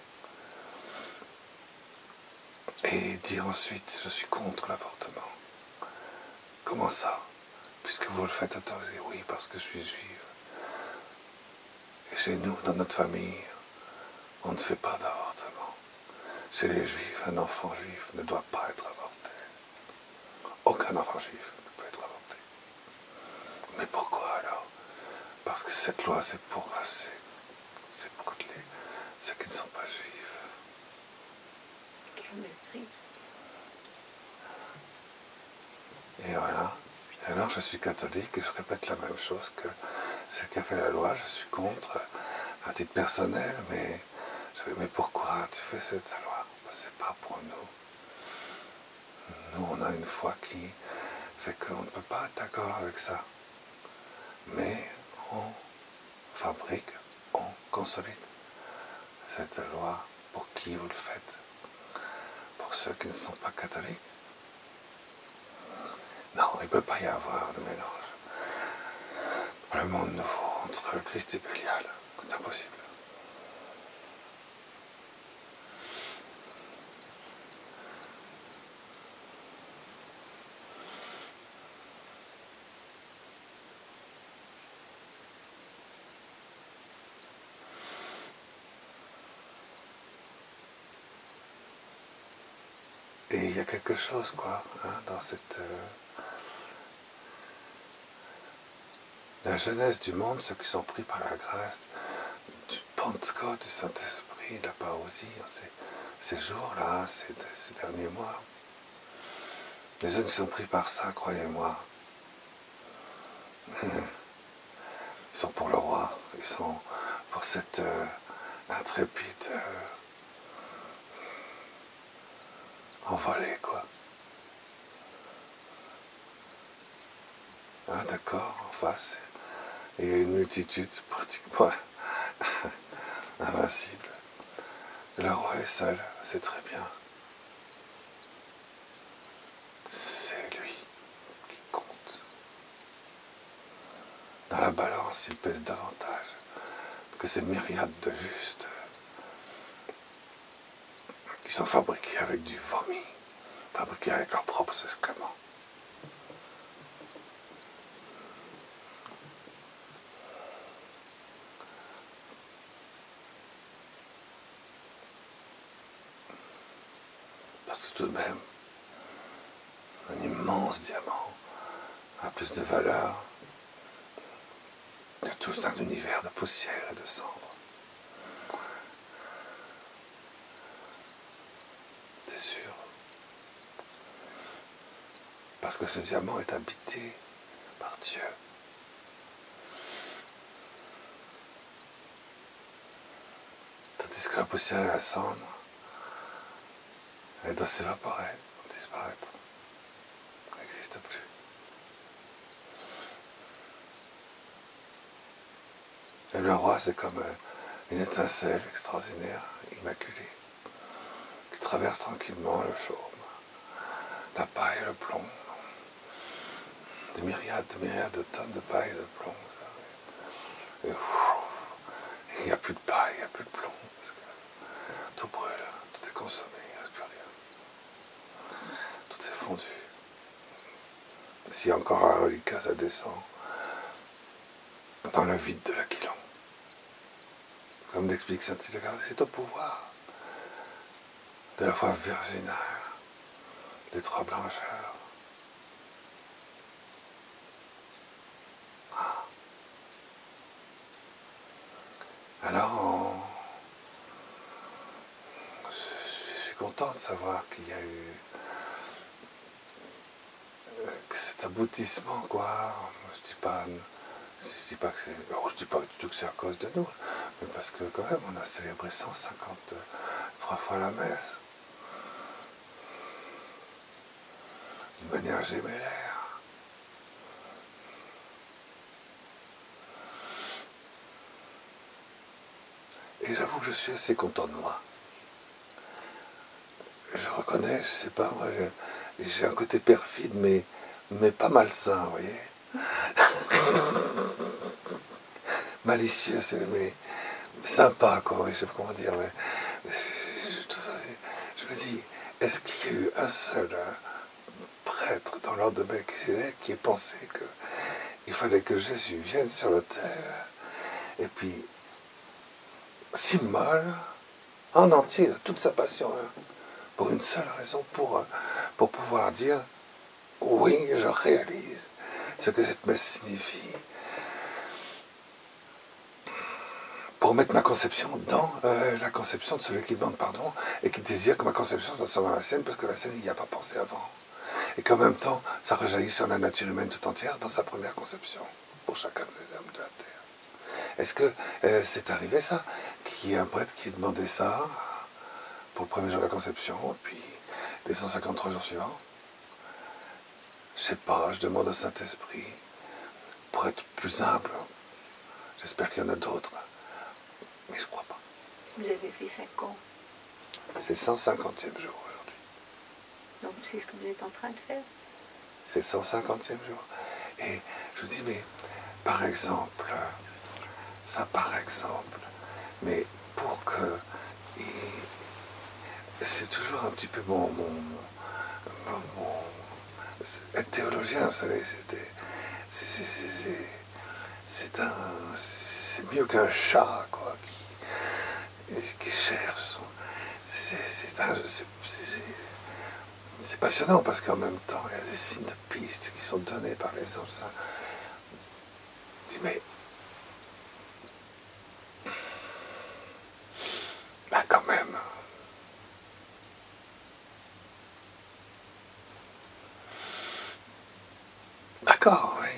Et dire ensuite, je suis contre l'avortement. Comment ça? Puisque vous le faites autoriser, oui, parce que je suis juive. Et chez nous, dans notre famille, on ne fait pas d'avortement. Chez les juifs, un enfant juif ne doit pas être avorté. Aucun enfant juif ne peut être avorté. Mais pourquoi alors? Parce que cette loi, c'est pour c'est, c'est pour les, ceux qui ne sont pas juifs. Quel mépris. Et voilà. Et alors, je suis catholique et je répète la même chose que celle qui a fait la loi. Je suis contre, à titre personnel, mais je dis, mais pourquoi tu fais cette loi? C'est pas pour nous. Nous, on a une foi qui fait qu'on ne peut pas être d'accord avec ça. Mais on fabrique, on consolide cette loi. Pour qui vous le faites? Pour ceux qui ne sont pas catholiques? Non, il ne peut pas y avoir de mélange. Le monde nouveau entre le Christ et Bélial, c'est impossible. Et il y a quelque chose, quoi, hein, dans cette... Euh, la jeunesse du monde, ceux qui sont pris par la grâce du Pentecôte, du Saint-Esprit, de la parousie, ces, ces jours-là, ces, ces derniers mois. Les jeunes qui sont pris par ça, croyez-moi. Ils sont pour le roi, ils sont pour cette euh, intrépide euh, envolée, quoi. Hein, d'accord, en face, il y a une multitude pratiquement invincible. Le roi est seul, c'est très bien. C'est lui qui compte. Dans la balance, il pèse davantage que ces myriades de justes qui sont fabriqués avec du vomi, fabriqués avec leurs propres excréments. Parce que tout de même, un immense diamant a plus de valeur que tout un univers de poussière et de cendres. C'est sûr. Parce que ce diamant est habité par Dieu. Tandis que la poussière et la cendre, elle doit s'évaporer, disparaître. Elle n'existe plus. Et le roi, c'est comme une étincelle extraordinaire, immaculée, qui traverse tranquillement le chaume, la paille et le plomb, de myriades, de myriades de tonnes de paille et de plomb. Ça. Et, ouf, il n'y a plus de paille, il n'y a plus de plomb, parce que tout brûle, tout est consommé, il ne reste plus rien. Tout est fondu. S'il y a encore un reliquat, ça descend dans le vide de l'Aquilon. Comme l'explique saint Hildegarde, c'est au pouvoir de la foi virginale des trois blancheurs. Alors, on... je suis content de savoir qu'il y a eu que cet aboutissement, quoi. Je dis pas, je dis pas que c'est, oh, je dis pas du tout que c'est à cause de nous, mais parce que quand même, on a célébré cent cinquante-trois fois la messe, d'une manière gémellaire. Et j'avoue que je suis assez content de moi. Je reconnais, je sais pas, moi, je, j'ai un côté perfide, mais, mais pas malsain, vous voyez. Malicieux, mais, mais sympa, quoi, je sais pas comment dire, mais je, tout ça, je me dis, est-ce qu'il y a eu un seul hein, prêtre dans l'ordre de Melchisédek qui ait pensé qu'il fallait que Jésus vienne sur la terre et puis s'immole en entier de toute sa passion, hein, pour une seule raison, pour, pour pouvoir dire oui, je réalise ce que cette messe signifie, pour mettre ma conception dans euh, la conception de celui qui demande pardon et qui désire que ma conception soit dans la sienne, parce que la sienne il n'y a pas pensé avant, et qu'en même temps ça rejaillit sur la nature humaine tout entière dans sa première conception pour chacun des hommes de la terre. Est-ce que euh, c'est arrivé ça, qu'il y ait un prêtre qui demandait ça pour le premier jour de la conception, puis les cent cinquante-trois jours suivants? Je sais pas, je demande au Saint-Esprit pour être plus humble. J'espère qu'il y en a d'autres, mais je crois pas. Vous avez fait ça quand? C'est le cent cinquantième jour aujourd'hui. Donc c'est ce que vous êtes en train de faire? C'est le cent cinquantième jour. Et je vous dis, mais par exemple, ça par exemple, mais pour que... Et c'est toujours un petit peu mon... mon, mon, mon être théologien, vous savez, c'était... C'est, c'est, c'est, c'est un... C'est mieux qu'un chat, quoi, qui, qui cherche son... C'est, c'est, un, c'est, c'est, c'est passionnant, parce qu'en même temps, il y a des signes de piste qui sont donnés par les anges. Je dis, mais... Ben quand même... D'accord, oui.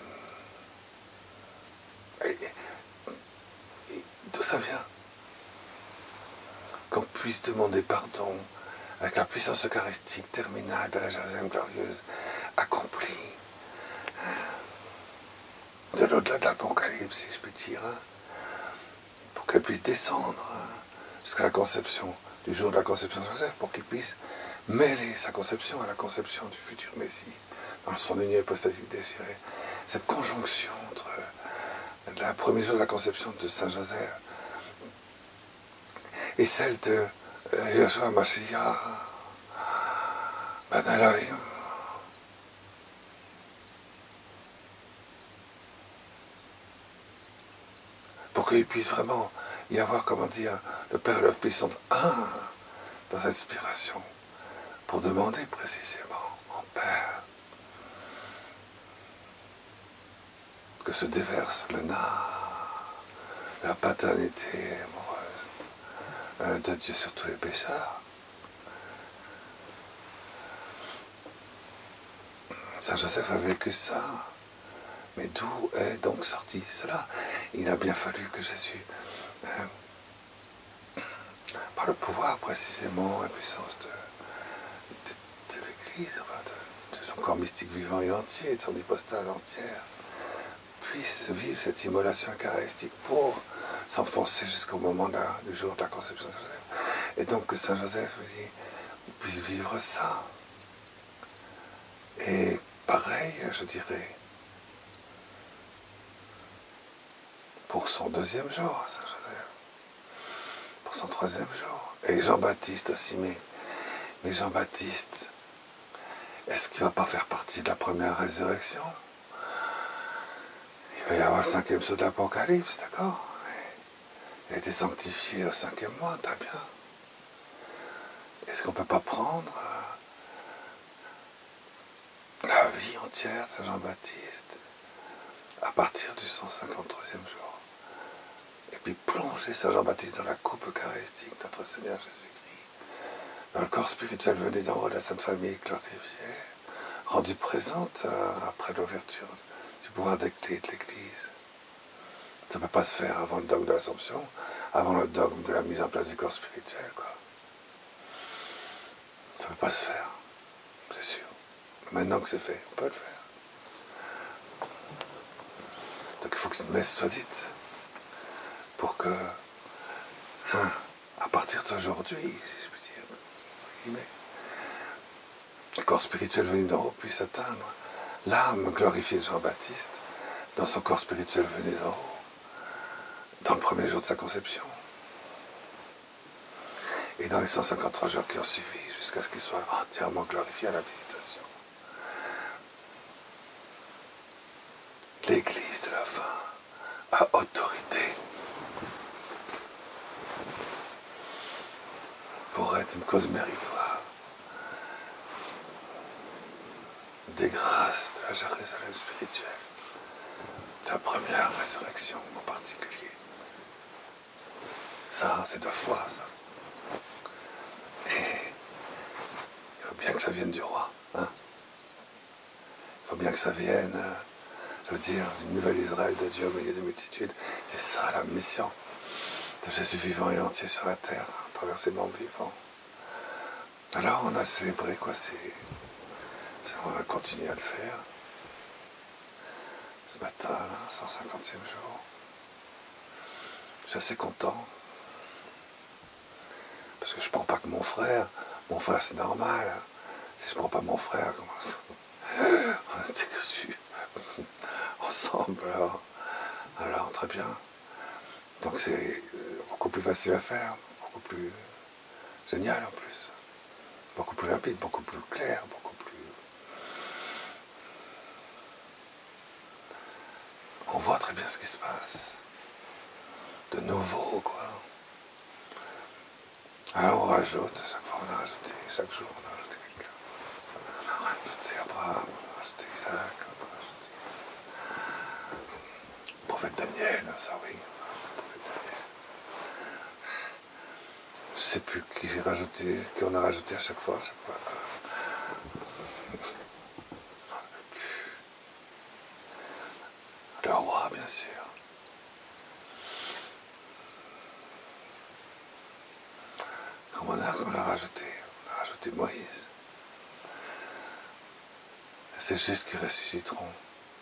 Et, et d'où ça vient? Qu'on puisse demander pardon avec la puissance eucharistique terminale de la Jérusalem glorieuse, accomplie de l'au-delà de l'Apocalypse, si je puis dire, hein, pour qu'elle puisse descendre hein, jusqu'à la conception, du jour de la conception de Joseph, pour qu'il puisse mêler sa conception à la conception du futur Messie, dans son union hypostatique désirée. Cette conjonction entre le premier jour de la conception de Saint Joseph et celle de euh, Yeshua Mashiach, Ben Elohim, pour qu'il puisse vraiment y avoir, comment dire, le Père et le Fils sont un dans cette inspiration, pour demander précisément, en Père, que se déverse le nard, la paternité amoureuse de Dieu sur tous les pécheurs. Saint Joseph a vécu ça, mais d'où est donc sorti cela? Il a bien fallu que Jésus, euh, par le pouvoir précisément, la puissance de, de, de l'Église, enfin de, de son corps mystique vivant et entier, de son hypostase entière, puisse vivre cette immolation eucharistique pour s'enfoncer jusqu'au moment de la, du jour de la conception de Joseph. Et donc que Saint Joseph dit, puisse vivre ça. Et pareil, je dirais, pour son deuxième jour, Saint-Joseph, pour son troisième jour. Et Jean-Baptiste aussi, mais, mais Jean-Baptiste, est-ce qu'il ne va pas faire partie de la première résurrection? Il va y avoir le cinquième saut de l'Apocalypse, d'accord? Il a été sanctifié au cinquième mois, très bien. Est-ce qu'on ne peut pas prendre la vie entière de Jean-Baptiste à partir du cent cinquante-troisième jour et puis plonger Saint Jean-Baptiste dans la coupe eucharistique de notre Seigneur Jésus-Christ, dans le corps spirituel venu d'en haut de la Sainte Famille glorifiée, rendue présente euh, après l'ouverture du pouvoir des clés de l'Église. Ça ne peut pas se faire avant le dogme de l'Assomption, avant le dogme de la mise en place du corps spirituel, quoi. Ça ne peut pas se faire, c'est sûr. Maintenant que c'est fait, on peut le faire. Donc il faut qu'une messe soit dite pour que, hein, à partir d'aujourd'hui, si je puis dire, le corps spirituel venu d'en haut puisse atteindre l'âme glorifiée de Jean-Baptiste dans son corps spirituel venu d'en haut, dans le premier jour de sa conception, et dans les cent cinquante-trois jours qui ont suivi, jusqu'à ce qu'il soit entièrement glorifié à la visitation. L'Église de la fin a autorité pour être une cause méritoire des grâces de la Jérusalem spirituelle, de la première résurrection en particulier. Ça, c'est de foi, ça. Et il faut bien que ça vienne du roi, hein. Il faut bien que ça vienne, euh, je veux dire, d'une nouvelle Israël de Dieu au milieu des multitudes. C'est ça la mission de Jésus vivant et entier sur la terre, à travers ses membres vivants. Alors on a célébré quoi, c'est... On va continuer à le faire. Ce matin, cent cinquantième jour. Je suis assez content. Parce que je ne prends pas que mon frère. Mon frère, c'est normal. Si je ne prends pas mon frère, comment ça? On était dessus. Ensemble, alors. Alors, très bien. Donc c'est beaucoup plus facile à faire. Beaucoup plus génial en plus. Beaucoup plus rapide, beaucoup plus clair, beaucoup plus... On voit très bien ce qui se passe. De nouveau, quoi. Alors on rajoute, chaque fois on a rajouté, chaque jour on a rajouté quelqu'un. On a rajouté Abraham, on a rajouté Isaac, on a rajouté le prophète Daniel, ça oui, le prophète Daniel. Je sais plus qui j'ai rajouté, qui on a rajouté à chaque fois, à chaque fois. Le roi, bien sûr. Comme on a, on l'a rajouté, on a rajouté Moïse. C'est juste qu'ils ressusciteront.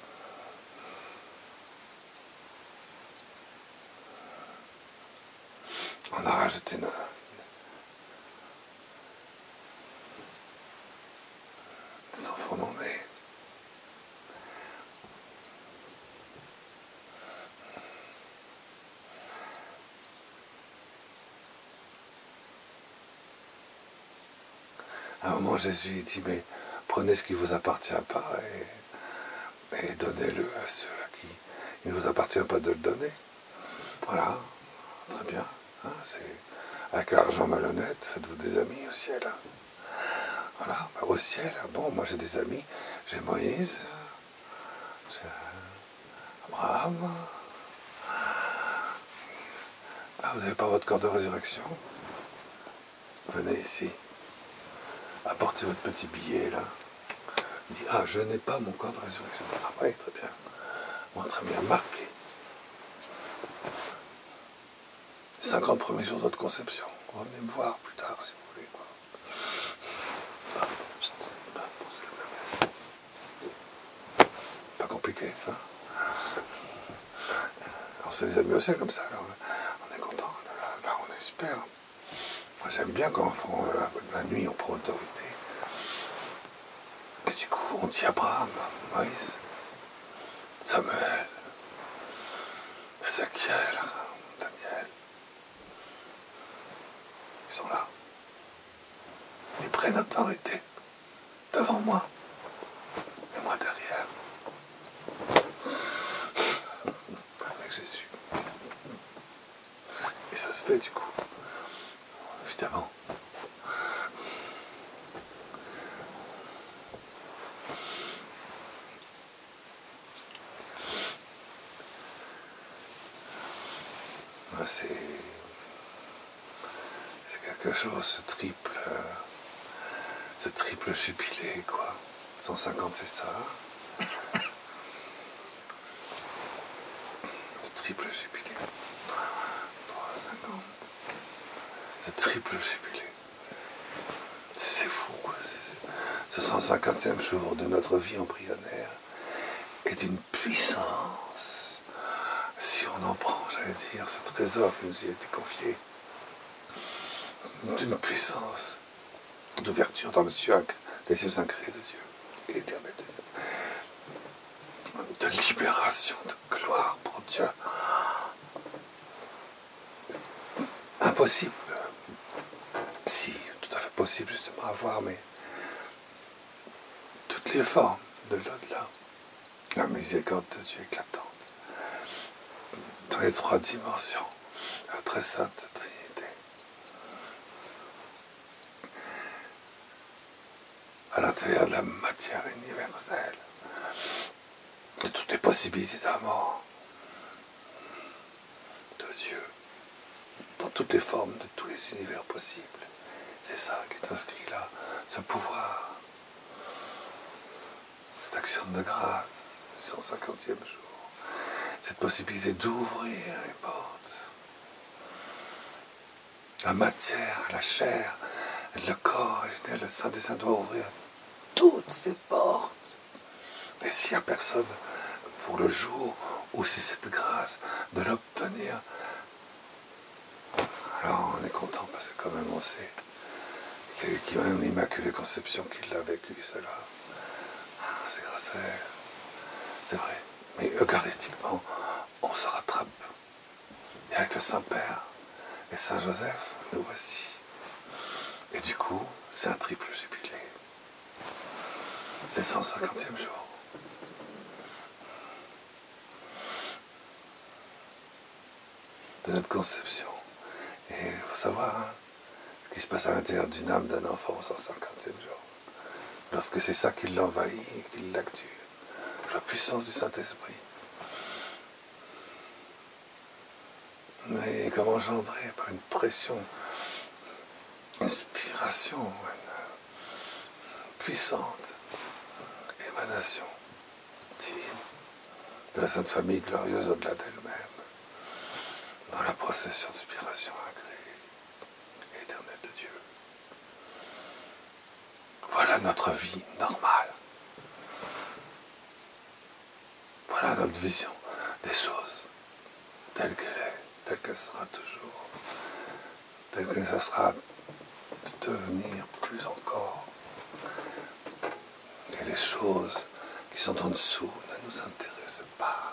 On a rajouté nos... des enfants non-nés. À un moment, Jésus dit, mais prenez ce qui ne vous appartient pas et, et donnez-le à ceux à qui il ne vous appartient pas de le donner. Voilà, très bien. Hein, c'est, avec l'argent malhonnête, faites-vous des amis au ciel. Voilà, bah, au ciel, bon, moi j'ai des amis, j'ai Moïse, j'ai Abraham. Ah, vous n'avez pas votre corps de résurrection? Venez ici. Apportez votre petit billet là. Il dit, ah, je n'ai pas mon corps de résurrection. Ah oui, très bien. Bon, très bien, marqué. cinquante premiers jours de votre conception. Revenez me voir plus tard si vous voulez. Quoi. Ah, pst, là, bon, c'est la messe. Pas compliqué, hein. On se fait des amis au ciel comme ça, alors on est content. Là, là, on est super. Moi, j'aime bien quand on prend, la, la nuit, on prend autorité. Et du coup, on dit Abraham, Moïse, Samuel, Ézéchiel, Daniel. Ils sont là. Ils prennent autorité devant moi et moi derrière. Avec Jésus. Et ça se fait du coup, évidemment. C'est, c'est quelque chose, ce triple, euh, ce triple jubilé, quoi. cent cinquante, c'est ça. Ce triple jubilé. trois cent cinquante. Ce triple jubilé. C'est, c'est fou, quoi. C'est, c'est, ce cent cinquantième jour de notre vie embryonnaire est d'une puissance. Si on en prend, j'allais dire, ce trésor qui nous y a été confié, d'une puissance d'ouverture dans le ciel, des yeux incréés de Dieu, et l'éternel de Dieu, de libération, de gloire pour Dieu. Impossible, si, tout à fait possible justement à voir, mais toutes les formes de l'au-delà, la miséricorde de Dieu éclatante, dans les trois dimensions, la très sainte Trinité. À l'intérieur de la matière universelle, de toutes les possibilités d'amour de Dieu, dans toutes les formes de tous les univers possibles. C'est ça qui est inscrit là, ce pouvoir, cette action de grâce, du cent cinquantième jour, cette possibilité d'ouvrir les portes. La matière, la chair, le corps, le Saint des Saints doit ouvrir toutes ces portes. Et s'il n'y a personne pour le jour où c'est cette grâce de l'obtenir, alors on est content parce que quand même on sait qu'il y a même l'Immaculée Conception qui l'a vécu, cela. Ah, c'est grâce à elle. C'est vrai. Mais eucharistiquement, on se rattrape. Et avec le Saint-Père et Saint-Joseph, nous voici. Et du coup, c'est un triple jubilé. C'est le cent cinquantième jour. De notre conception. Et il faut savoir hein, ce qui se passe à l'intérieur d'une âme d'un enfant au cent cinquantième jour. Lorsque c'est ça qui l'envahit et qui l'actue. La puissance du Saint-Esprit. Mais comme engendré par une pression, une inspiration, une puissante émanation divine de la Sainte Famille glorieuse au-delà d'elle-même, dans la procession d'inspiration agréée et éternelle de Dieu. Voilà notre vie normale. Voilà notre vision des choses, telle qu'elle est, telle qu'elle sera toujours, telle que ça sera de devenir plus encore. Et les choses qui sont en dessous ne nous intéressent pas.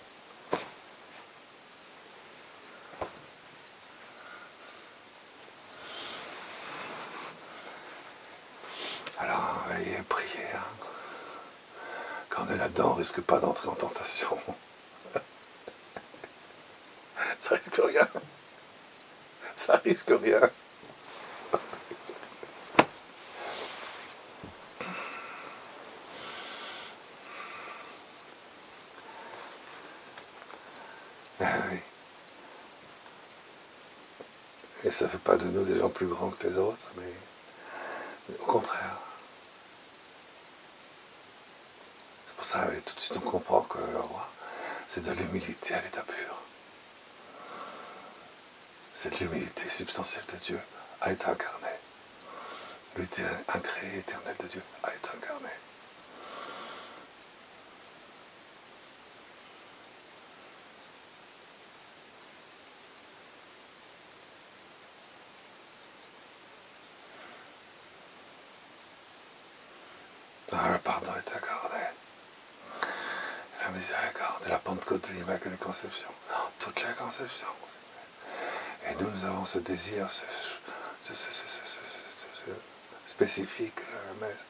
Alors, veuillez prier. Hein. Quand on est là-dedans, on ne risque pas d'entrer en tentation. Ça risque rien. Ça risque rien. Ah oui. Et ça ne fait pas de nous des gens plus grands que les autres, mais, mais au contraire. C'est pour ça que tout de suite on comprend que le roi, c'est de l'humilité à l'état pur. C'est de l'humilité substantielle de Dieu à l'état incarné. L'unité incréée éternelle de Dieu à l'état incarné. Ah, le pardon est accordé. La miséricorde et la Pentecôte de l'Immaculée Conception. Toutes les conceptions. Et nous, nous avons ce désir, ce, ce, ce, ce, ce, ce, ce spécifique, la messe,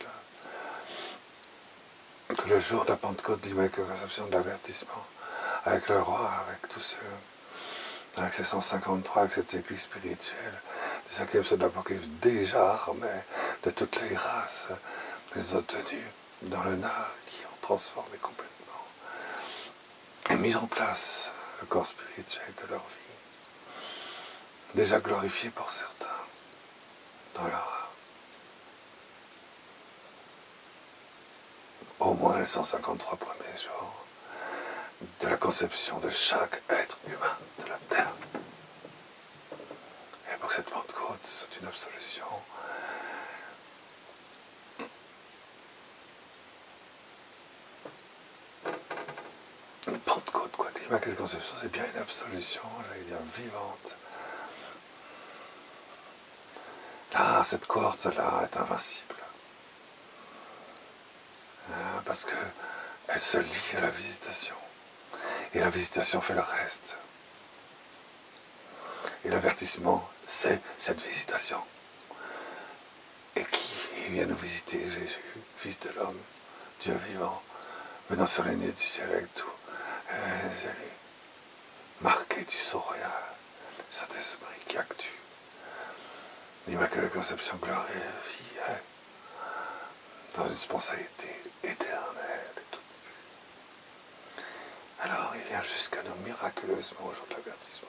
là. Que le jour de la Pentecôte de l'Immaculée Conception, de l'avertissement, avec le roi, avec tous ceux, avec ces cent cinquante-trois, avec cette église spirituelle, du cinquième de l'Apocalypse, déjà armés de toutes les races, les obtenus dans le nard, qui ont transformé complètement et mis en place le corps spirituel de leur vie, déjà glorifié pour certains dans leur au moins les cent cinquante-trois premiers jours de la conception de chaque être humain de la terre. Et pour que cette Pentecôte soit une absolution une Pentecôte, quoi, l'Immaculée Conception, c'est bien une absolution, j'allais dire vivante. Là, cette cohorte-là est invincible. Hein, parce qu'elle se lie à la visitation. Et la visitation fait le reste. Et l'avertissement, c'est cette visitation. Et qui vient nous visiter, Jésus, Fils de l'homme, Dieu vivant, venant sur les nuées du ciel avec tout. Les élus, marqué du sceau royal, Saint-Esprit qui actue. L'Immaculée Conception glorifie hein, dans une spontanéité éternelle et toute vue. Alors il vient jusqu'à nous miraculeusement au jour de l'avertissement.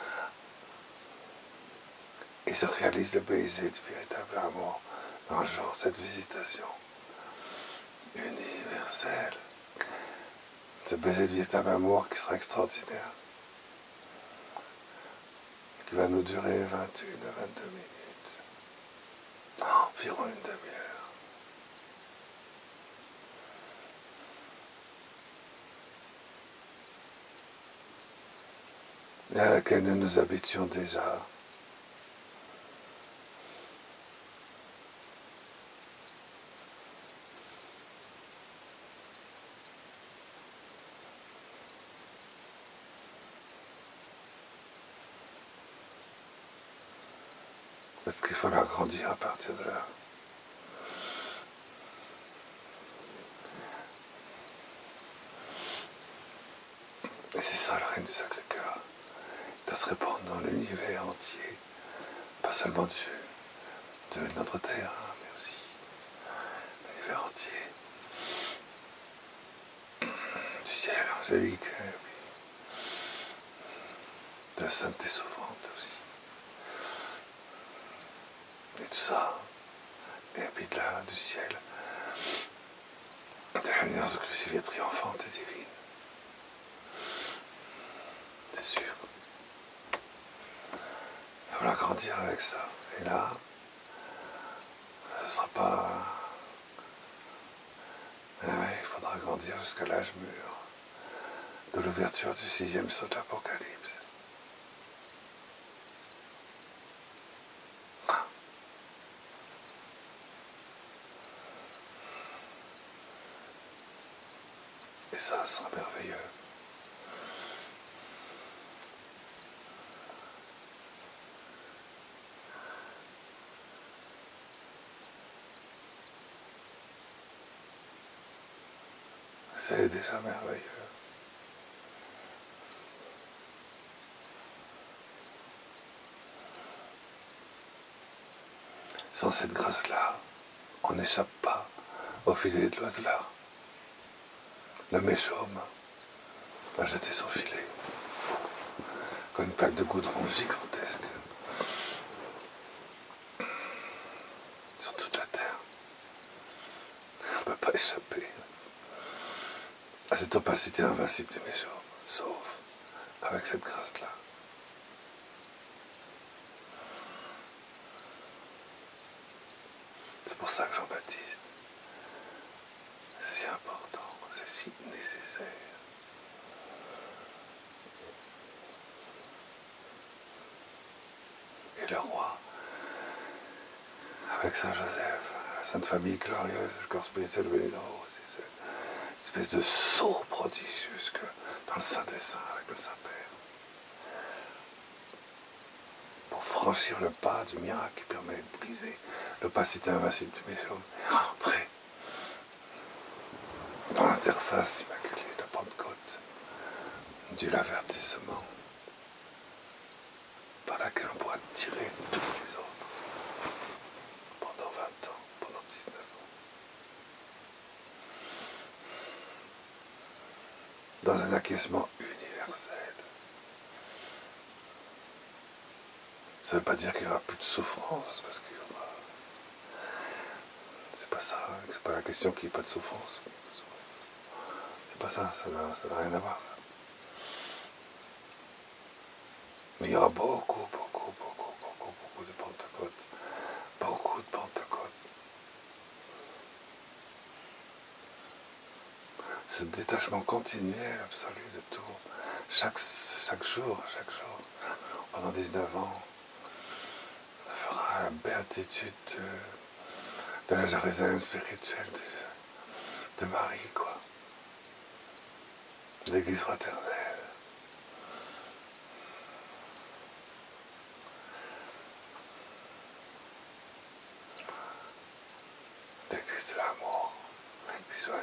Et se réalise le baiser du véritable amour dans le jour de cette visitation universelle. Ce baiser du véritable amour qui sera extraordinaire, qui va nous durer vingt et une à vingt-deux minutes, environ une demi-heure. Et à laquelle nous nous habituons déjà. Parce qu'il faut la grandir à partir de là. Et c'est ça le règne du Sacré-Cœur. Il doit se répandre dans l'univers entier. Pas seulement du, de notre terre, hein, mais aussi l'univers entier. Du ciel angélique, oui. De la sainteté souffrante aussi. Et tout ça, et puis de là, du ciel, de la lumière crucifiée triomphante et divine. C'est sûr. Il faut la grandir avec ça. Et là, ce ne sera pas... Ah ouais, il faudra grandir jusqu'à l'âge mûr de l'ouverture du sixième sceau de l'Apocalypse. Et ça sera merveilleux. C'est déjà merveilleux. Sans cette grâce-là, on n'échappe pas au filet de l'oiseleur. Le méchaume va jeter son filet comme une plaque de goudron gigantesque sur toute la terre. On ne peut pas échapper à cette opacité invincible du méchaume, sauf avec cette grâce-là. C'est pour ça que Jean-Baptiste, c'est si important, c'est si nécessaire. Et le roi, avec Saint Joseph, Sainte Famille glorieuse, le corps spirituel venu d'en haut. C'est cette espèce de saut prodige jusque dans le Saint des Saints avec le Saint-Père. Pour franchir le pas du miracle qui permet de briser l'opacité invincible du médium et rentrer dans l'interface immaculée de la Pentecôte, du l'avertissement, par laquelle on pourra tirer tous les autres pendant vingt ans, pendant dix-neuf ans. Dans un acquiescement universel. Ça ne veut pas dire qu'il n'y aura plus de souffrance, parce qu'il y aura... C'est pas ça, c'est pas la question qu'il n'y ait pas de souffrance. C'est pas ça, ça n'a, ça n'a rien à voir. Mais il y aura beaucoup, beaucoup, beaucoup, beaucoup, beaucoup de Pentecôte. Beaucoup de Pentecôte. Ce détachement continuel, absolu de tout. Chaque, chaque jour, chaque jour, pendant dix-neuf ans, on fera la béatitude de, de la Jérusalem spirituelle de, de Marie, quoi. L'Église fraternelle. L'Église de l'amour, l'Église soignée.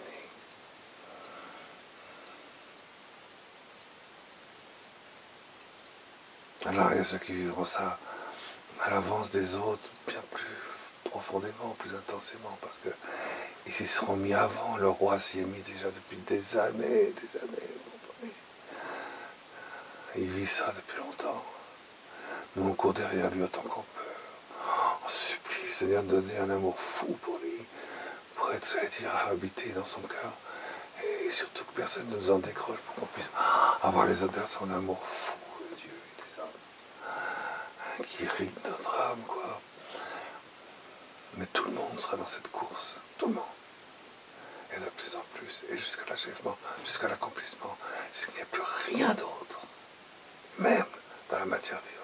Alors il y a ceux qui vivront ça à l'avance des autres, bien plus profondément, plus intensément, parce que ils s'y seront mis avant, le roi s'y est mis déjà depuis des années, des années, vous comprenez. Il vit ça depuis longtemps. Nous on court derrière lui autant qu'on peut. On supplie le Seigneur de donner un amour fou pour lui, pour être, j'allais dire, habité dans son cœur, et surtout que personne ne nous en décroche pour qu'on puisse avoir les odeurs de son amour fou de Dieu et des hommes, qui irrite notre âme, quoi. Mais tout le monde sera dans cette course, tout le monde. Et de plus en plus, et jusqu'à l'achèvement, jusqu'à l'accomplissement, jusqu'il n'y a plus rien d'autre, même dans la matière vivante.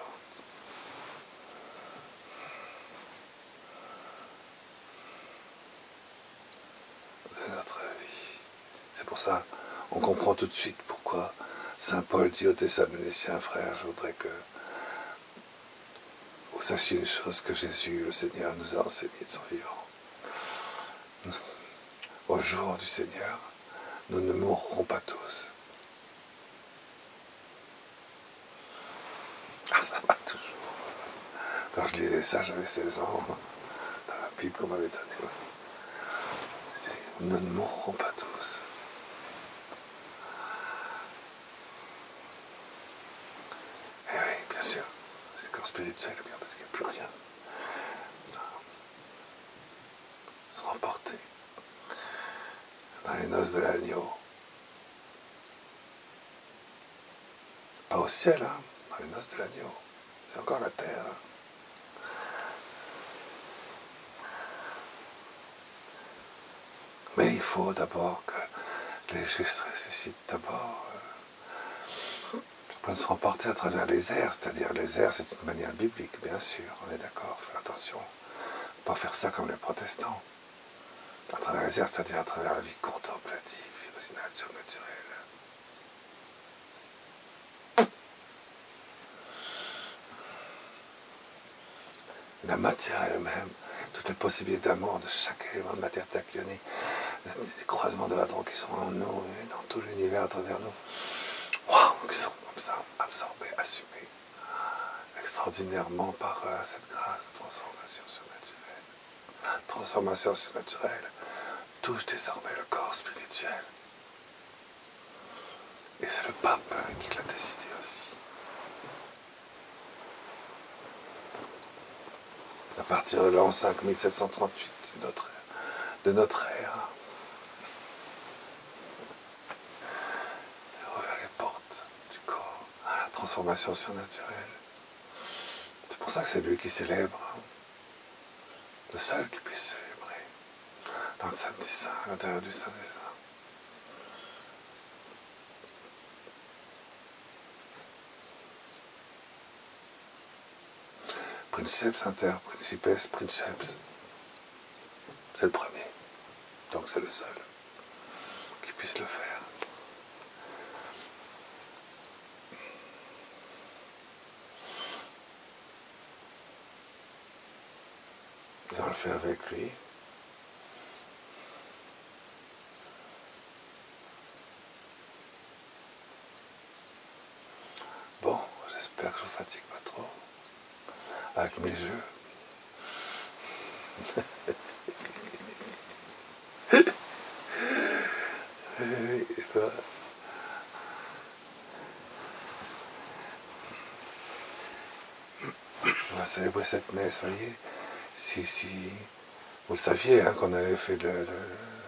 De notre vie. C'est pour ça, on comprend tout de suite pourquoi Saint Paul dit aux Thessaloniciens, frères, je voudrais que vous sachiez une chose, que Jésus, le Seigneur, nous a enseigné de son vivant. Au jour du Seigneur, nous ne mourrons pas tous. Ah, ça va toujours. Quand je lisais ça, j'avais seize ans, dans la Bible qu'on m'avait donnée. Nous ne mourrons pas tous. Et oui, bien sûr, c'est corps spirituel, bien, parce qu'il n'y a plus rien. Se remporter dans les noces de l'agneau. Pas au ciel, hein, dans les noces de l'agneau. C'est encore la terre. Hein. Mais il faut d'abord que les justes ressuscitent d'abord. Euh, pour se remporter à travers les airs, c'est-à-dire les airs, c'est une manière biblique, bien sûr, on est d'accord, faites attention. Pas faire ça comme les protestants. À travers les airs, c'est-à-dire à travers la vie contemplative, originale, surnaturelle. La matière elle-même, toutes les possibilités d'amour de chaque élément de matière tachyonique, les croisements de hadrons qui sont en nous et dans tout l'univers à travers nous, waouh, qui sont comme ça, absorbés, assumés, extraordinairement par euh, cette grâce de transformation surnaturelle. Transformation surnaturelle touche désormais le corps spirituel. Et c'est le pape qui l'a décidé aussi. À partir de l'an cinq mille sept cent trente-huit de notre, de notre ère, il a ouvert les portes du corps à la transformation surnaturelle. C'est pour ça que c'est lui qui célèbre, le seul qui puisse célébrer dans le Saint des Saints, à l'intérieur du Saint des Saints. Princeps inter principes princeps. C'est le premier. Donc c'est le seul qui puisse le faire. Et on le fait avec lui. Bon, j'espère que je ne vous fatigue pas trop avec mes jeux. Et voilà. On va célébrer cette messe, voyez. Si, si vous saviez hein, qu'on avait fait le, le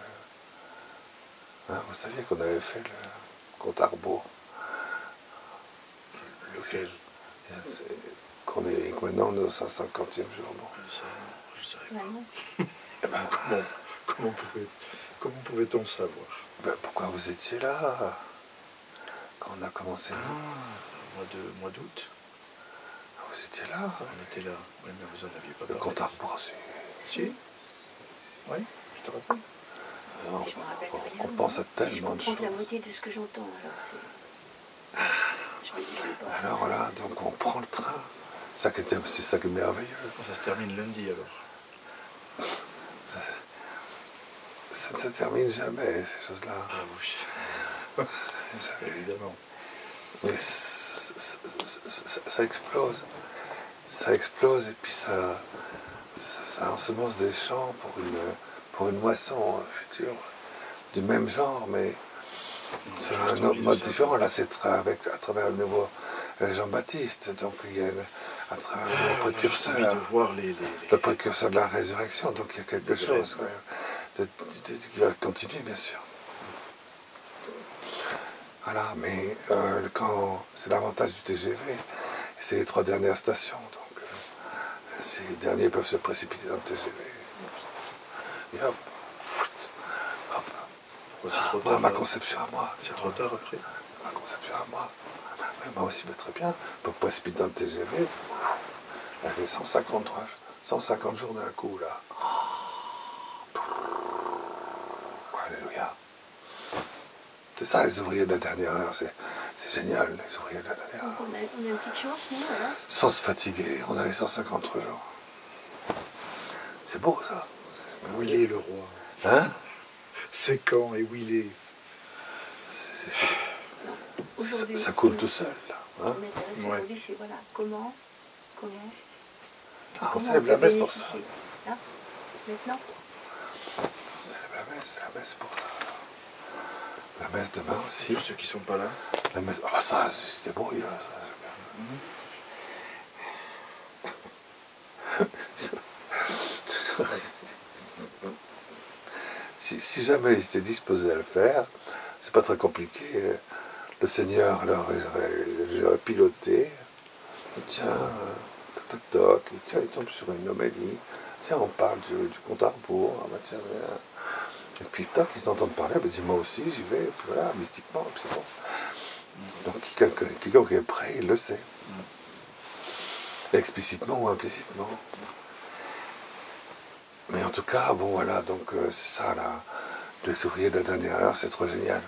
hein, vous saviez qu'on avait fait le compte à rebours. Lequel? Qu'on est maintenant au cent cinquantième jour. Bon. Ça, je savais Ben pas. non. Eh ben, Comment, comment, pouvait, comment pouvait-on savoir? Ben, pourquoi vous étiez là quand on a commencé? Ah, mois de mois d'août. Vous étiez là? On était là. Oui, mais vous en aviez pas Le parlé. compte à rebours, si. Si. Oui, je te rappelle. Alors, Je me rappelle on, rien. on pense à Je tellement de comprends que la choses. moitié de ce que j'entends, alors c'est... Je me dis, je vais pas... Alors là, donc on prend le train. Ça qui était- C'est ça qui est merveilleux. Ça se termine lundi alors. Ça, ça ne se termine jamais, ces choses-là. Ah oui. Ça- Évidemment. Mais ça, ça- ça- ça explose. Ça explose et puis ça, ça, ça ensemence des champs pour une, pour une moisson future du même genre, mais sur un autre mode différent. Là, c'est tra- avec, à travers le nouveau euh, Jean-Baptiste, donc il y a le- à travers le nouveau Ah, on a juste envie précurseur, de voir les, les, les- le précurseur de la résurrection, donc il y a quelque Les chose graines. ouais, de- de- de- qui va continuer, bien sûr. Voilà, mais euh, quand c'est l'avantage du T G V, c'est les trois dernières stations, donc euh, ces derniers peuvent se précipiter dans le T G V. Et hop, hop. Oh, c'est trop Moi, tard. ma là. conception à moi. C'est trop tard après. Ma conception à moi. Oui, moi aussi, mais très bien. Pour précipiter dans le T G V, elle fait cent cinquante, cent cinquante jours d'un coup, là. Alléluia. C'est ça, les ouvriers de la dernière heure. C'est, c'est génial, les ouvriers de la dernière Donc heure. on a, on a une petite chance, nous, alors. Sans se fatiguer, on a les cent cinquante jours. C'est beau, ça. Où il est le roi? Hein? C'est quand et où il est? C'est- c'est- Non. c'est- Aujourd'hui, ça, ça coule ce tout seul, là. qui Hein? m'intéresse Ouais. aujourd'hui, c'est voilà, comment, comment, Ah, on comment célèbre peut la messe pour ça. bénéficier. Là, maintenant, On célèbre la messe, c'est la messe pour ça. La messe demain aussi. Pour ceux qui sont pas là. La messe. Ah, ça, c'était beau, hier, ça. Si, si jamais ils étaient disposés à le faire, c'est pas très compliqué. Le Seigneur leur aurait, les aurait piloté. Tiens, euh, toc toc toc, tiens, il tombe sur une homélie. Tiens, on parle du, du compte à rebours. Ah, bah, tiens, viens. Et puis, toc, ils entendent parler. Bah, dis moi aussi, j'y vais. Et puis voilà, mystiquement, et puis c'est bon. Donc, quelqu'un quelqu'un qui est prêt, il le sait. Explicitement ou implicitement. Mais en tout cas, bon voilà, donc euh, c'est ça là, les ouvriers de la dernière heure, c'est trop génial.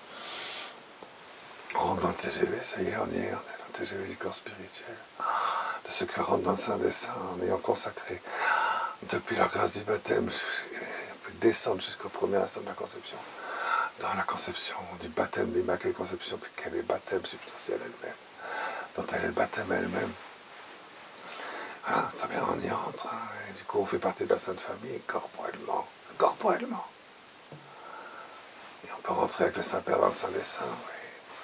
On rentre dans le T G V, ça y est, on y est, on est dans le T G V du corps spirituel. De ceux qui rentrent dans le Saint des Saints en ayant consacré, depuis la grâce du baptême, descendre jusqu'au premier instant de la conception. Dans la conception du baptême d'Immaculée Conception, puis qu'elle est baptême substantiel elle-même, dont elle est le baptême elle-même. Voilà, très bien, on y rentre, hein, et du coup on fait partie de la Sainte Famille corporellement, corporellement. Et on peut rentrer avec le Saint-Père dans le Saint des Saints, oui, tout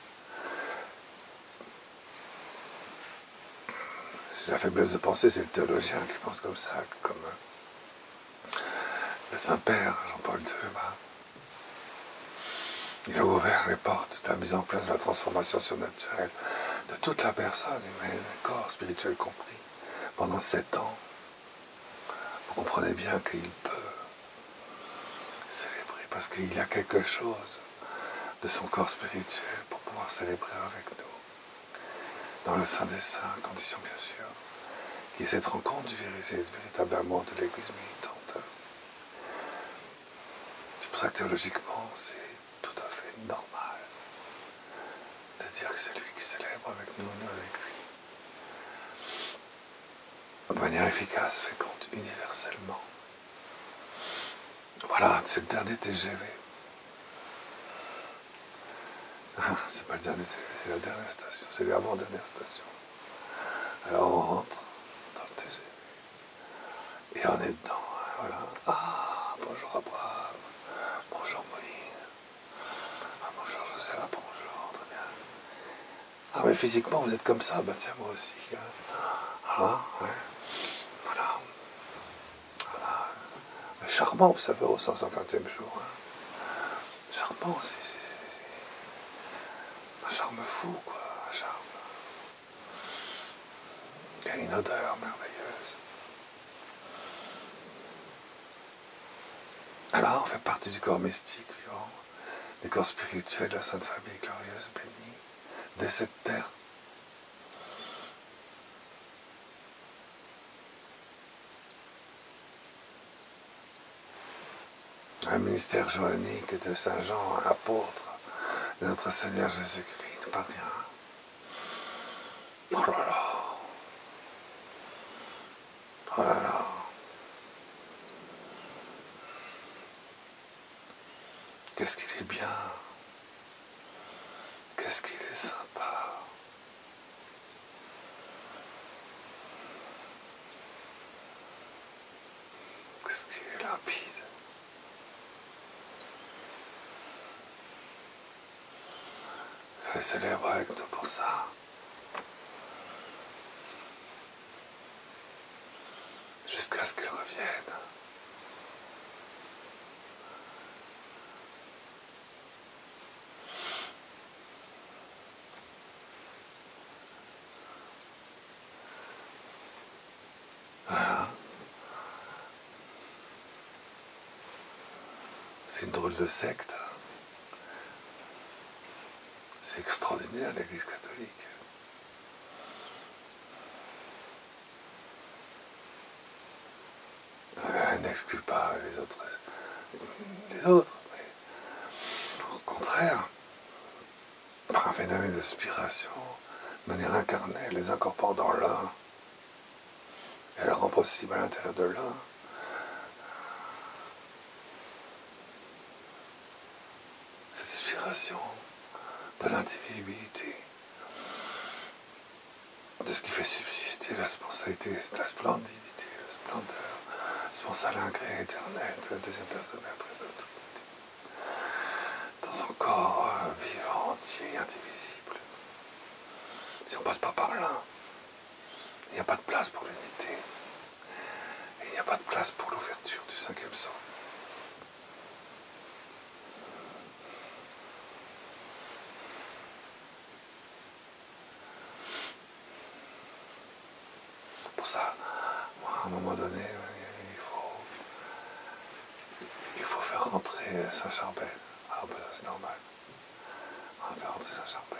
ça. C'est la faiblesse de penser, c'est le théologien qui pense comme ça, comme euh, le Saint-Père, Jean-Paul deux. Bah, il a ouvert les portes de la mise en place de la transformation surnaturelle de toute la personne humaine, corps spirituel compris. Pendant sept ans, vous comprenez bien qu'il peut célébrer, parce qu'il y a quelque chose de son corps spirituel pour pouvoir célébrer avec nous. Dans le Saint des Saints, à condition bien sûr, qu'il y ait cette rencontre du véritable amour de l'Église militante. C'est pour ça que théologiquement, c'est tout à fait normal de dire que c'est lui qui célèbre avec nous, nous avec lui. De manière efficace, féconde, universellement. Voilà, c'est le dernier T G V. C'est pas le dernier T G V, c'est la dernière station, c'est l'avant-dernière station. Alors on rentre dans le T G V. Et on est dedans, hein, voilà. Ah, bonjour Abraham, bonjour Moïse, ah, bonjour Joseph, ah, bonjour, très bien. Ah mais physiquement vous êtes comme ça, bah tiens moi aussi. Hein. Voilà, ouais. Voilà. Voilà. Charmant, vous savez, au cent cinquantième jour. Hein. Charmant, c'est, c'est, c'est un charme fou, quoi, un charme. Il y a une odeur merveilleuse. Alors, on fait partie du corps mystique vivant, du corps spirituel de la Sainte Famille glorieuse, bénie, de cette terre. Un ministère joannique de Saint Jean, apôtre de notre Seigneur Jésus-Christ, pas rien. Oh là là. Oh là là. Qu'est-ce qu'il est bien. Qu'est-ce qu'il est sympa. Qu'est-ce qu'il est limpide. Je célèbre avec nous pour ça. Jusqu'à ce qu'il revienne. Voilà. C'est une drôle de secte. C'est extraordinaire, l'Église catholique. Elle n'exclut pas les autres, les autres, mais au contraire, par un phénomène de spiration, de manière incarnée, elle les incorpore dans l'un. Elle rend possible à l'intérieur de l'un cette spiration de l'individualité, de ce qui fait subsister la spontanéité, la splendidité, la splendeur, sponsal incré éternel de la deuxième personne de la Trinité, dans son corps euh, vivant, entier, indivisible. Si on ne passe pas par là, il n'y a pas de place pour l'unité, et il n'y a pas de place pour l'ouverture du cinquième sceau. Pour ça, moi, à un moment donné, il faut, il faut faire rentrer Saint-Charbel. Ah ben c'est normal. On va faire rentrer Saint-Charbel.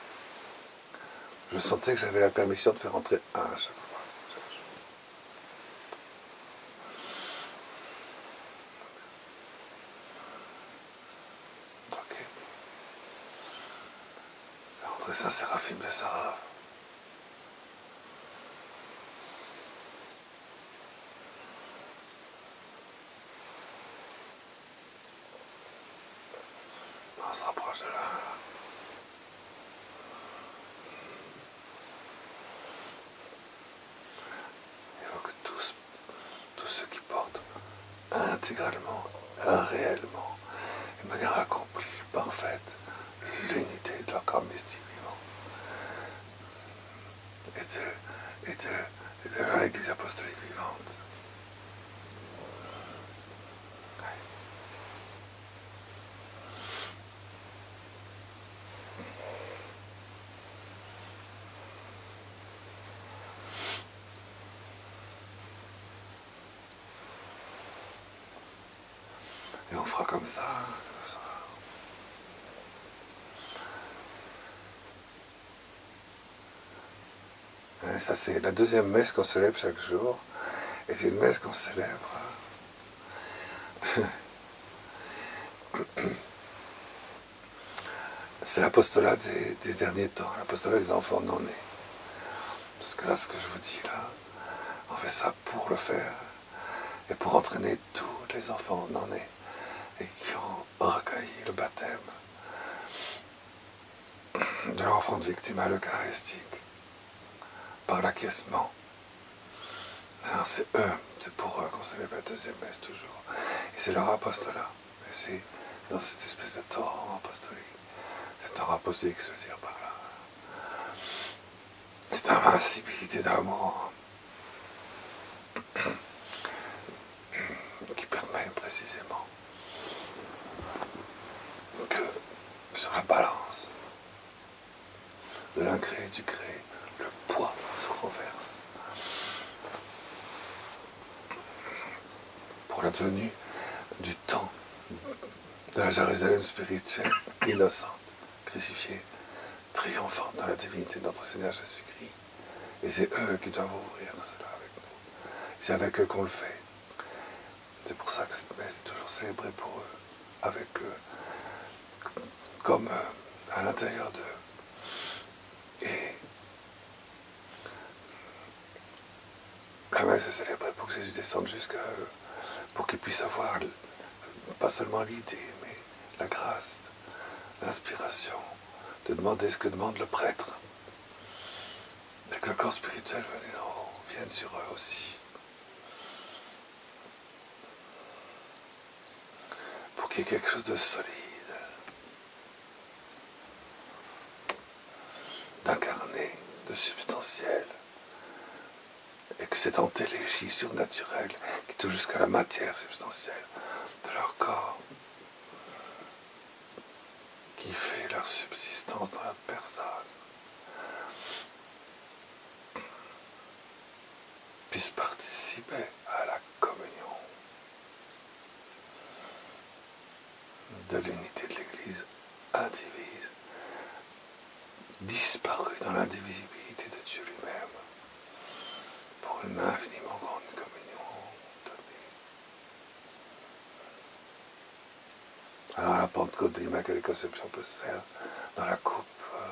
Je sentais que j'avais la permission de faire rentrer un à chaque fois. Ok. Faire rentrer Saint-Séraphim de Sarah. On se rapproche de là. Il faut que tous, tous ceux qui portent intégralement, réellement, de manière accomplie, parfaite, l'unité de leur corps mystique vivant. Et de, et de, et de l'Église apostolique vivante. Et on fera comme ça, comme ça. Et ça, c'est la deuxième messe qu'on célèbre chaque jour. Et c'est une messe qu'on célèbre c'est l'apostolat des, des derniers temps, l'apostolat des enfants non nés. Parce que là, ce que je vous dis là, on fait ça pour le faire et pour entraîner tous les enfants non nés et qui ont recueilli le baptême de leur offrande victimale eucharistique par l'acquiescement. Alors c'est eux, c'est pour eux qu'on célèbre la deuxième messe toujours. Et c'est leur apostolat. Et c'est dans cette espèce de torrent apostolique. C'est torrent apostolique, je veux dire par là. Cette invincibilité d'amour qui permet précisément que sur la balance de l'incré et du cré, le poids se renverse. Pour la tenue du temps de la Jérusalem spirituelle, innocente, crucifiée, triomphante dans la divinité de notre Seigneur Jésus-Christ. Et c'est eux qui doivent ouvrir cela avec nous. C'est avec eux qu'on le fait. C'est pour ça que cette messe est toujours célébrée pour eux, avec eux, comme euh, à l'intérieur d'eux. Et la messe est célébrée pour que Jésus descende jusqu'à eux, pour qu'ils puissent avoir pas seulement l'idée, mais la grâce, l'inspiration, de demander ce que demande le prêtre, et que le corps spirituel vienne sur eux aussi. Pour qu'il y ait quelque chose de solide, d'incarné, de substantiel, et que cette antélégie surnaturelle qui touche jusqu'à la matière substantielle de leur corps, qui fait leur subsistance dans la personne, puisse participer à la communion de l'unité de l'Église indivise, disparue dans l'indivisibilité de Dieu lui-même, pour une infiniment grande communion donnée. Alors la Pentecôte de l'Immaculée Conception peut se faire dans la coupe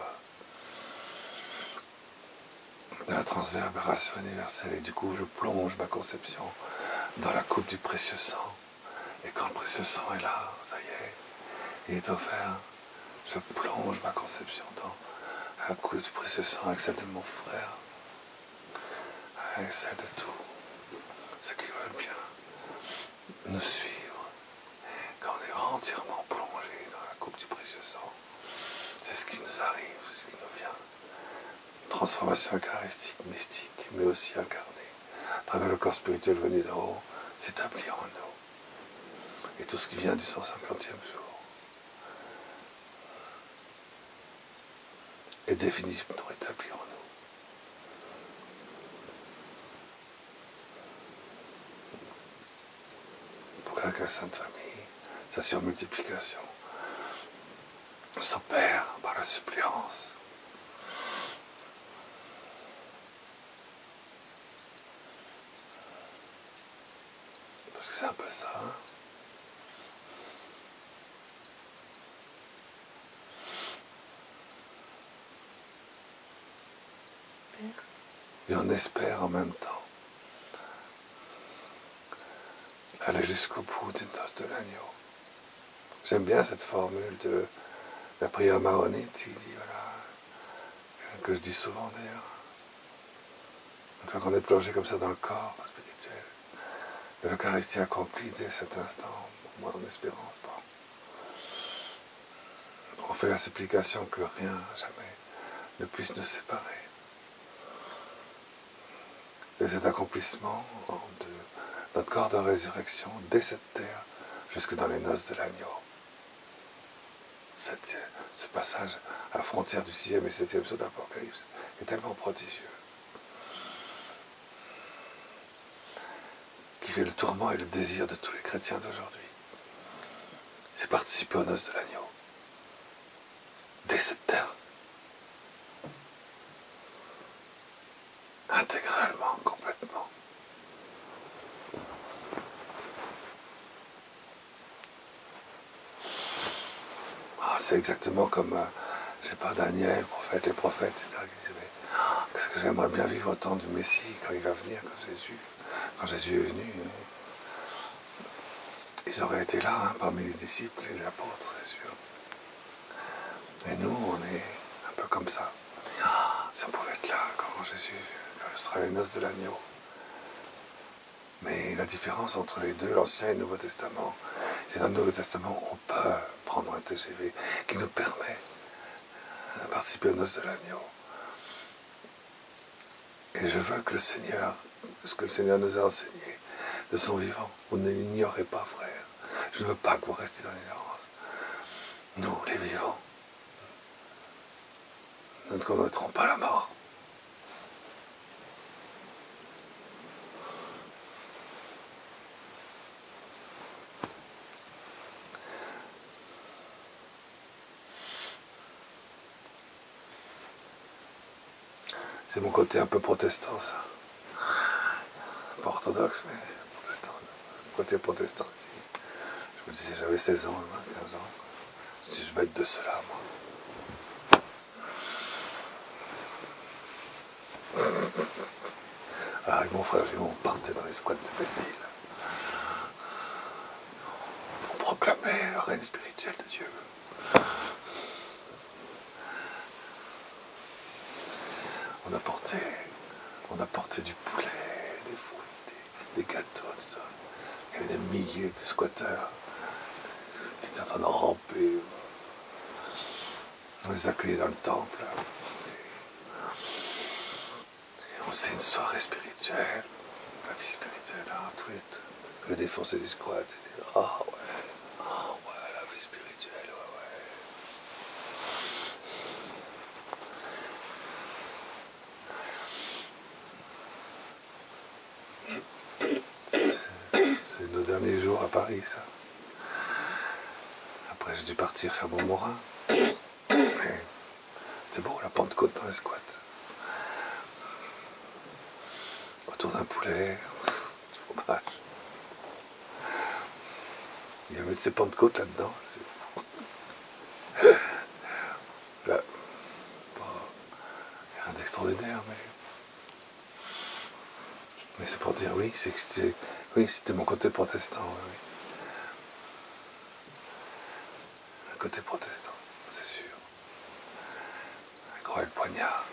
euh, de la transverbération universelle, et du coup je plonge ma conception dans la coupe du précieux sang, et quand le précieux sang est là, ça y est, il est offert, je plonge ma conception dans la coupe du précieux sang avec celle de mon frère, avec celle de tous ceux qui veulent bien nous suivre. Quand on est entièrement plongé dans la coupe du précieux sang, c'est ce qui nous arrive, c'est ce qui nous vient. Transformation eucharistique, mystique, mais aussi incarnée, à travers le corps spirituel venu d'en haut, s'établit en nous. Et tout ce qui vient du cent cinquantième jour est définitivement établi en nous. Pour que la Sainte Famille, sa surmultiplication, s'opère par la suppléance. Parce que c'est un peu ça, hein? Et on espère en même temps aller jusqu'au bout d'une noce de l'agneau. J'aime bien cette formule de la prière maronite, il dit, voilà, que je dis souvent d'ailleurs, une fois qu'on est plongé comme ça dans le corps spirituel, de l'Eucharistie accomplie dès cet instant, moi en espérance, bon. On fait la supplication que rien, jamais, ne puisse nous séparer de cet accomplissement de notre corps de résurrection dès cette terre, jusque dans les noces de l'agneau. Cette, ce passage à la frontière du sixième et septième saut d'Apocalypse est tellement prodigieux, qui fait le tourment et le désir de tous les chrétiens d'aujourd'hui. C'est participer aux noces de l'agneau dès cette terre, intégralement, complètement. c'est exactement comme, euh, je sais pas, Daniel, le prophète, les prophètes, et cetera, qui disaient, mais qu'est-ce que j'aimerais bien vivre au temps du Messie, quand il va venir, quand Jésus, quand Jésus est venu. Ils auraient été là, hein, parmi les disciples, les apôtres, c'est sûr. Et nous, on est un peu comme ça. Si on pouvait être là quand Jésus sera les noces de l'agneau. Mais la différence entre les deux, l'Ancien et le Nouveau Testament, c'est que dans le Nouveau Testament, on peut prendre un T G V qui nous permet de participer aux noces de l'agneau. Et je veux que le Seigneur, ce que le Seigneur nous a enseigné de son vivant, vous ne l'ignorez pas, frère. Je ne veux pas que vous restiez dans l'ignorance. Nous, les vivants, nous ne connaîtrons pas la mort. C'est mon côté un peu protestant, ça. Pas orthodoxe, mais protestant. Côté protestant ici. Je me disais, j'avais seize ans, quinze ans. Je me disais, je vais être de cela, moi. Alors, avec mon frère Léon, on partait dans les squats de Belleville. On proclamait le règne spirituel de Dieu. On apportait, on apportait du poulet, des fruits, des, des gâteaux, tout ça. Il y avait des milliers de squatteurs qui étaient en train de ramper. On les accueillait dans le temple. Et on faisait une soirée spirituelle, la vie spirituelle, hein, tous les, tous les défoncés du squat. Ah oh, ouais, ah oh, ouais, la vie spirituelle, ouais, ouais. C'est nos derniers jours à Paris, ça. Après, j'ai dû partir faire Montmorin. C'était beau, la Pentecôte dans les squats. Autour d'un poulet, du fromage. Il y avait de ces Pentecôtes là-dedans. C'est fou. Là, bon, rien d'extraordinaire, mais... Mais c'est pour dire, oui, c'est que c'était... Oui, c'était mon côté protestant, oui, oui. Un côté protestant, c'est sûr. La croix et le poignard.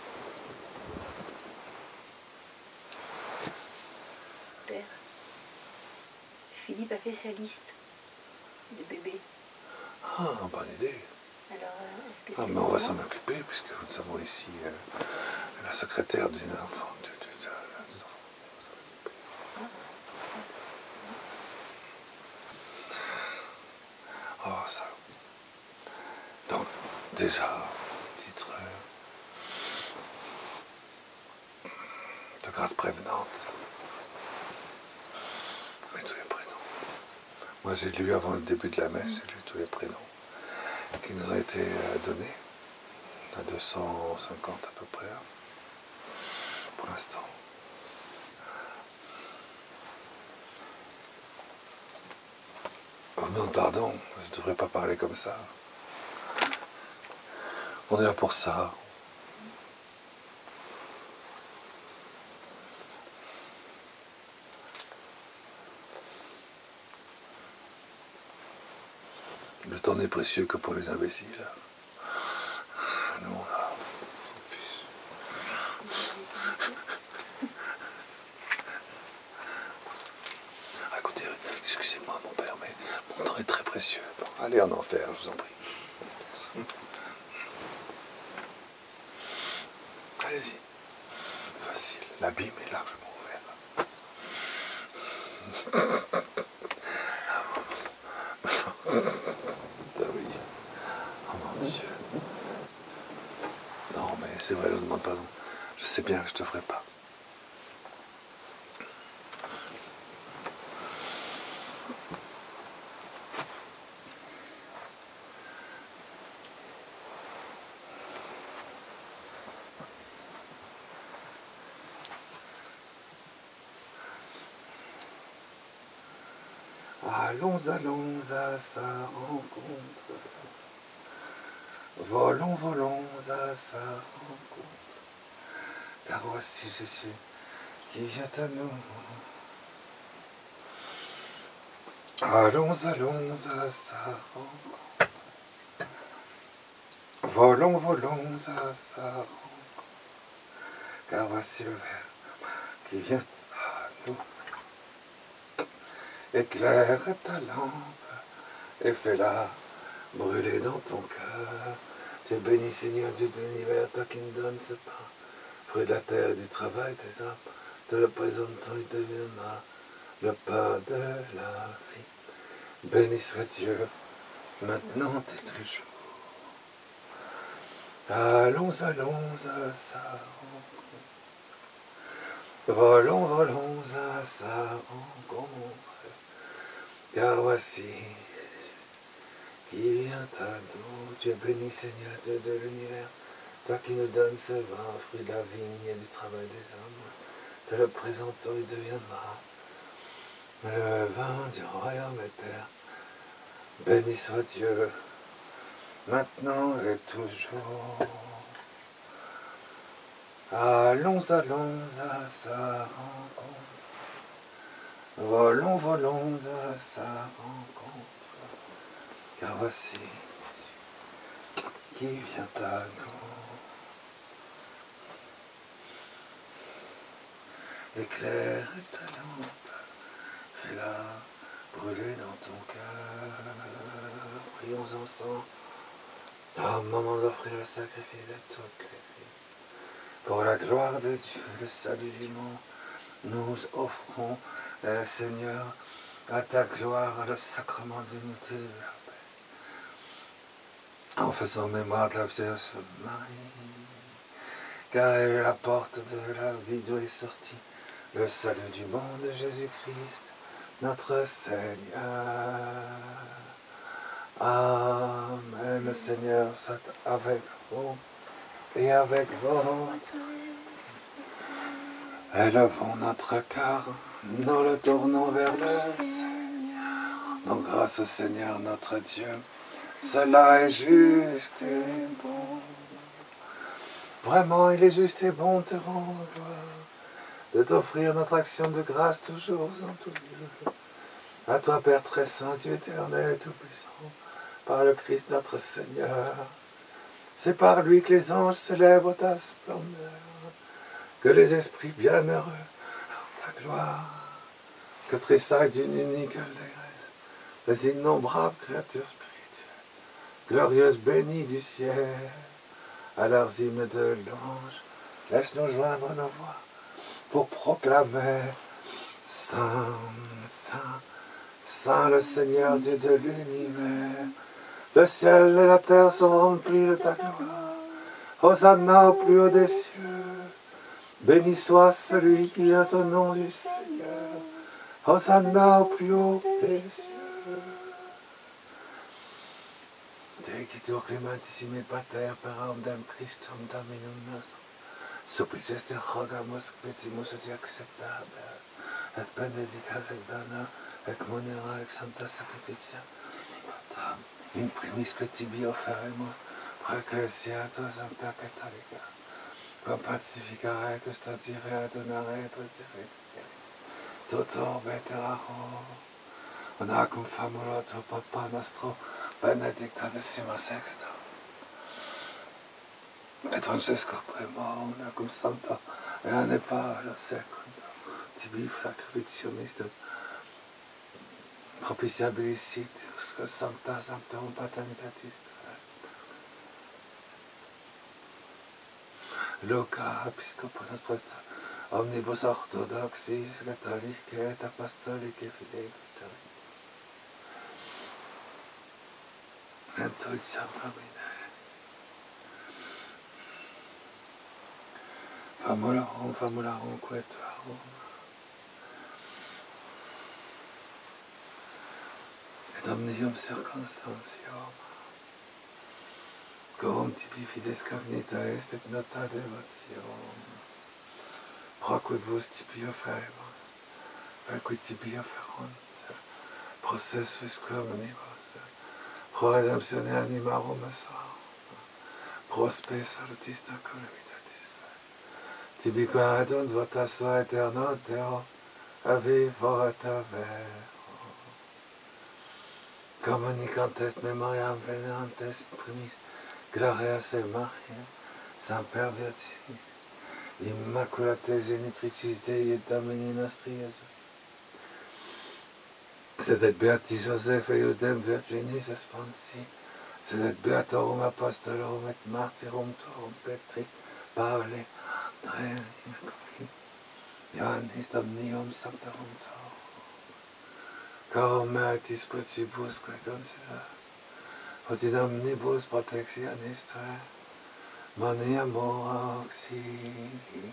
Père, Philippe a fait sa liste de bébés. Ah, bonne idée. Alors, est-ce que Ah, c'est mais on va moi s'en occuper, puisque nous avons ici euh, la secrétaire d'une enfant. De, de, de, de, des enfants. Oh, ça. Donc, déjà, titre euh, de grâce prévenante. Mais tous les prénoms. Moi, j'ai lu avant le début de la messe, j'ai lu tous les prénoms qui nous ont été euh, donnés. À deux cent cinquante à peu près, hein, pour l'instant. Oh non, pardon, je ne devrais pas parler comme ça. On est là pour ça. Le temps n'est précieux que pour les imbéciles. Nous, on a... on s'en fiche. Ah, écoutez, excusez-moi mon père, mais mon temps est très précieux. Bon, allez en enfer, je vous en prie. Allez-y. Facile. L'abîme est largement ouvert. Ah oui. Oh mon Dieu. Non, mais c'est vrai, je ne demande pardon. Je sais bien que je ne te ferai pas. Allons, allons à sa rencontre. volons, volons à sa rencontre, car voici Jésus qui vient à nous. Allons, allons à sa rencontre, volons, volons à sa rencontre, car voici le Verbe qui vient à nous. Éclaire ta lampe et fais-la brûler dans ton cœur. Tu es béni Seigneur Dieu de l'univers, toi qui nous donnes ce pain, fruit de la terre et du travail des hommes, te le présentons, il deviendra le pain de la vie. Béni soit Dieu, maintenant et toujours. Allons, allons à sa rencontre, volons, volons à sa rencontre, car voici qui vient à nous. Tu es béni Seigneur Dieu de l'univers, toi qui nous donnes ce vin, fruit de la vigne et du travail des hommes, te le présentons, il deviendra le vin du royaume éternel. Béni soit Dieu, maintenant et toujours. Allons, allons à sa rencontre, volons, volons à sa rencontre, car voici qui vient à nous. Éclaire ta lampe, fais-la brûler dans ton cœur. Prions ensemble. Oh, moment d'offrir le sacrifice de toutes les vies. Pour la gloire de Dieu, le salut du monde, nous offrons, eh, Seigneur, à ta gloire le sacrement d'unité de la paix. En faisant mémoire de la Vierge Marie, car elle est la porte de la vie d'où est sorti le salut du monde, Jésus-Christ, notre Seigneur. Amen. Le Seigneur soit avec vous et avec vous. Élevons notre cœur, nous le tournons vers le Seigneur. Donc grâce au Seigneur notre Dieu, cela est juste et bon. Vraiment, il est juste et bon de te rendre gloire, de t'offrir notre action de grâce toujours en tout lieu. À toi, Père très saint, Dieu éternel et tout-puissant, par le Christ notre Seigneur. C'est par lui que les anges célèbrent ta splendeur, que les esprits bienheureux ta gloire, que tressaillent d'une unique allégresse les innombrables créatures spirituelles, glorieuses bénies du ciel, à leurs hymnes de louange. Laisse-nous joindre nos voix pour proclamer Saint, Saint, Saint le Seigneur Dieu de l'univers. Le ciel et la terre sont remplis de ta gloire. Hosanna au plus haut des cieux. Béni soit celui qui vient au nom du Seigneur. Hosanna au plus haut des cieux. Te qui clementissime pater per audem Christum Dominum nostrum, supplices te rogamus petimus et acceptaber, et benedicas et dona, et monera et sancta sacrificia, tam in primis que tibi offeremus, pro ecclesiato sancta catholica, quam pacificare custodire adonare et retirere, tutor veterarum, unacum famulo tu Papa nostro, benedictissima sexta, et Francesco primo, unacum sancta, et anepa la secunda, tibi sacrificiumis de propitiabilis sancta sanctum paternitatis Luca, episcopo nostro, omnibus orthodoxis, catholique et apostolique fidei, et dulciam Domine. Famularum, famularum, quetuarum. Et omnium circumstantium. Corum tibi fides cognita est et nota devotium. Proquid vos tibi offeremus, perquid tibi offerunt, processus quo omnibus, pro redemptione animarum suam. Prospe salutis colemitatis. Tibi quaedunt vota sua eterno Deo, ave vota vero. Communicantes memoriam venerantes primis, gloria se Maria, semper Virgini, immaculate genitricis Dei et Domini nostri Iesu. Sed et beati Joseph eius dem Virginis espansi, sed et beatorum apostolorum et martyrum tuorum Petri, Pauli, Andrea, Jacobi, Ioannis Domnium sanctorum tuorum. Corum meritis principusque consider, ut in omnibus protectionis tuae, moniamur auxilio.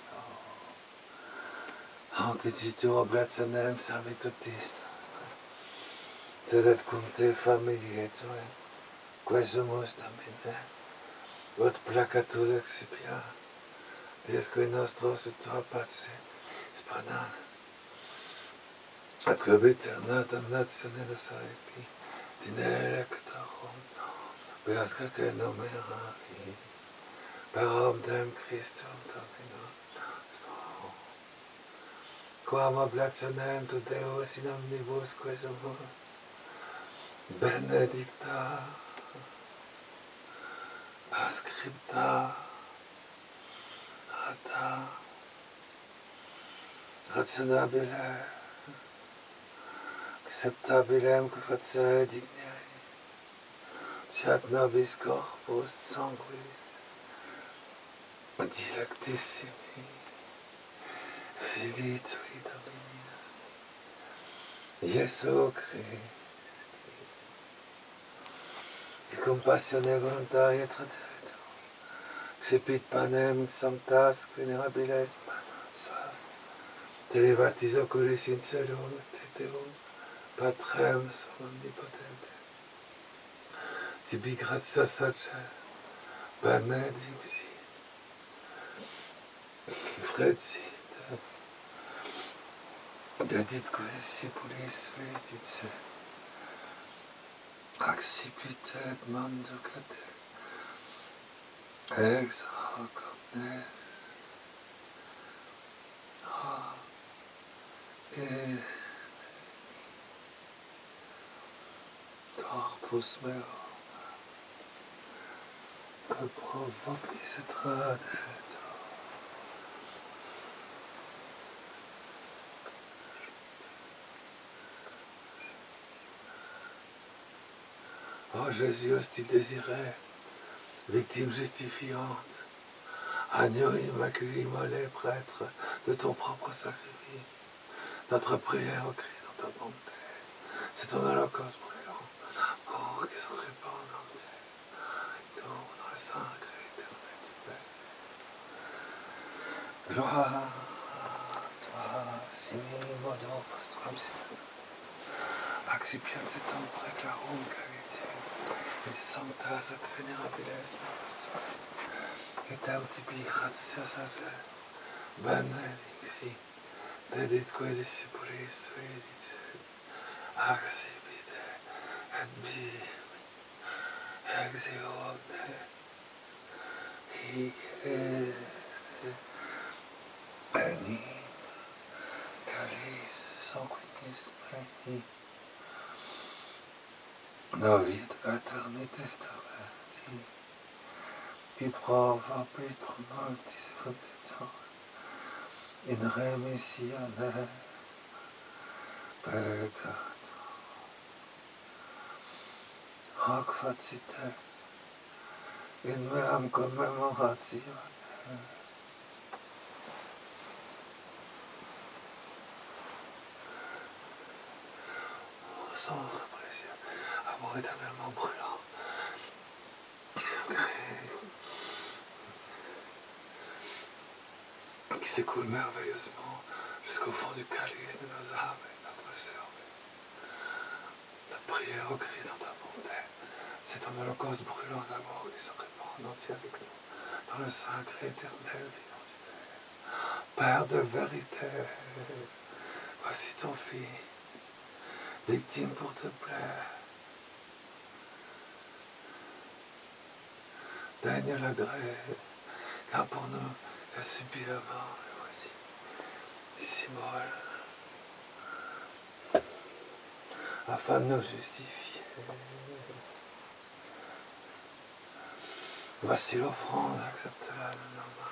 Hanc icitur oblationem servitutis nostre, sed et cum te familiae tuae, quesumus Domine, ut placatus excipia, Diesque nostros et tua pace, spanam, at quabiter damnatione saepi, dinelectarum, beasque que numeravi, per omnem Christum Dominum nostrum, quam oblationem tu Deus in omnibus quesumus, benedicta, ascripta, rata, rationabile, acceptabilem que facere dignei, fiat nobis corpus sanguis, dilectissimi, Filii tui Domini nostri, Iesu Christi, di compassione voluntaria tradito, Xipit panem sanctas venerabiles manos, televatis oculis in celum et Deum, Patrem omnipotente, tibi gratia sacer, benedicti, frecit, deditque discipulis vedice, accipit et manducate, ex hoc omnes, ha, et corpus meo, ad pro vobis et tradetur. Oh Jésus, tu désirais, victime justifiante, agneau immaculé immolé, prêtre de ton propre sacrifice, notre prière au Christ dans ta bonté, c'est ton holocauste brûlant, oh, qui se répand dans tes dans le sang éternel du Père. Gloire à toi, simili modo postrum signum, accipiens et tam preclarum caritie, et sanctas et venerabiles manos, et tam tibi gratia sacer, benedicti, deditque discipulis vedice, accipite et bi, exeo omne, hic est enim, calis sanguinis mei, novit aeternitas tavati, qui pro vobis pro mortis vomitor, in remissione peccator. Hoc facite in meam commemoratione. Sang précieux, amour éternellement brûlant, qui s'écoule merveilleusement jusqu'au fond du calice de nos âmes et de notre cerveau. Notre prière au Christ dans ta bonté, c'est ton holocauste brûlant d'amour qui se répand en entier avec nous, dans le sacré éternel vivant du Père. Père de vérité, voici ton Fils, victime pour te plaire, daigne l'agréer, car pour nous, il a subi la mort, le voici, ici-molle, afin de nous justifier. Voici l'offrande, accepte-la de nos mains.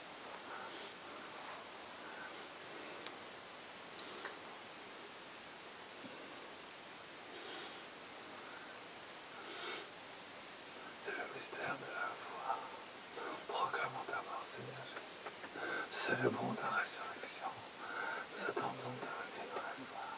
C'est le mystère de la foi. Proclamons ta mort, Seigneur Jésus. Célébrons ta résurrection. Nous attendons ta venue dans la gloire.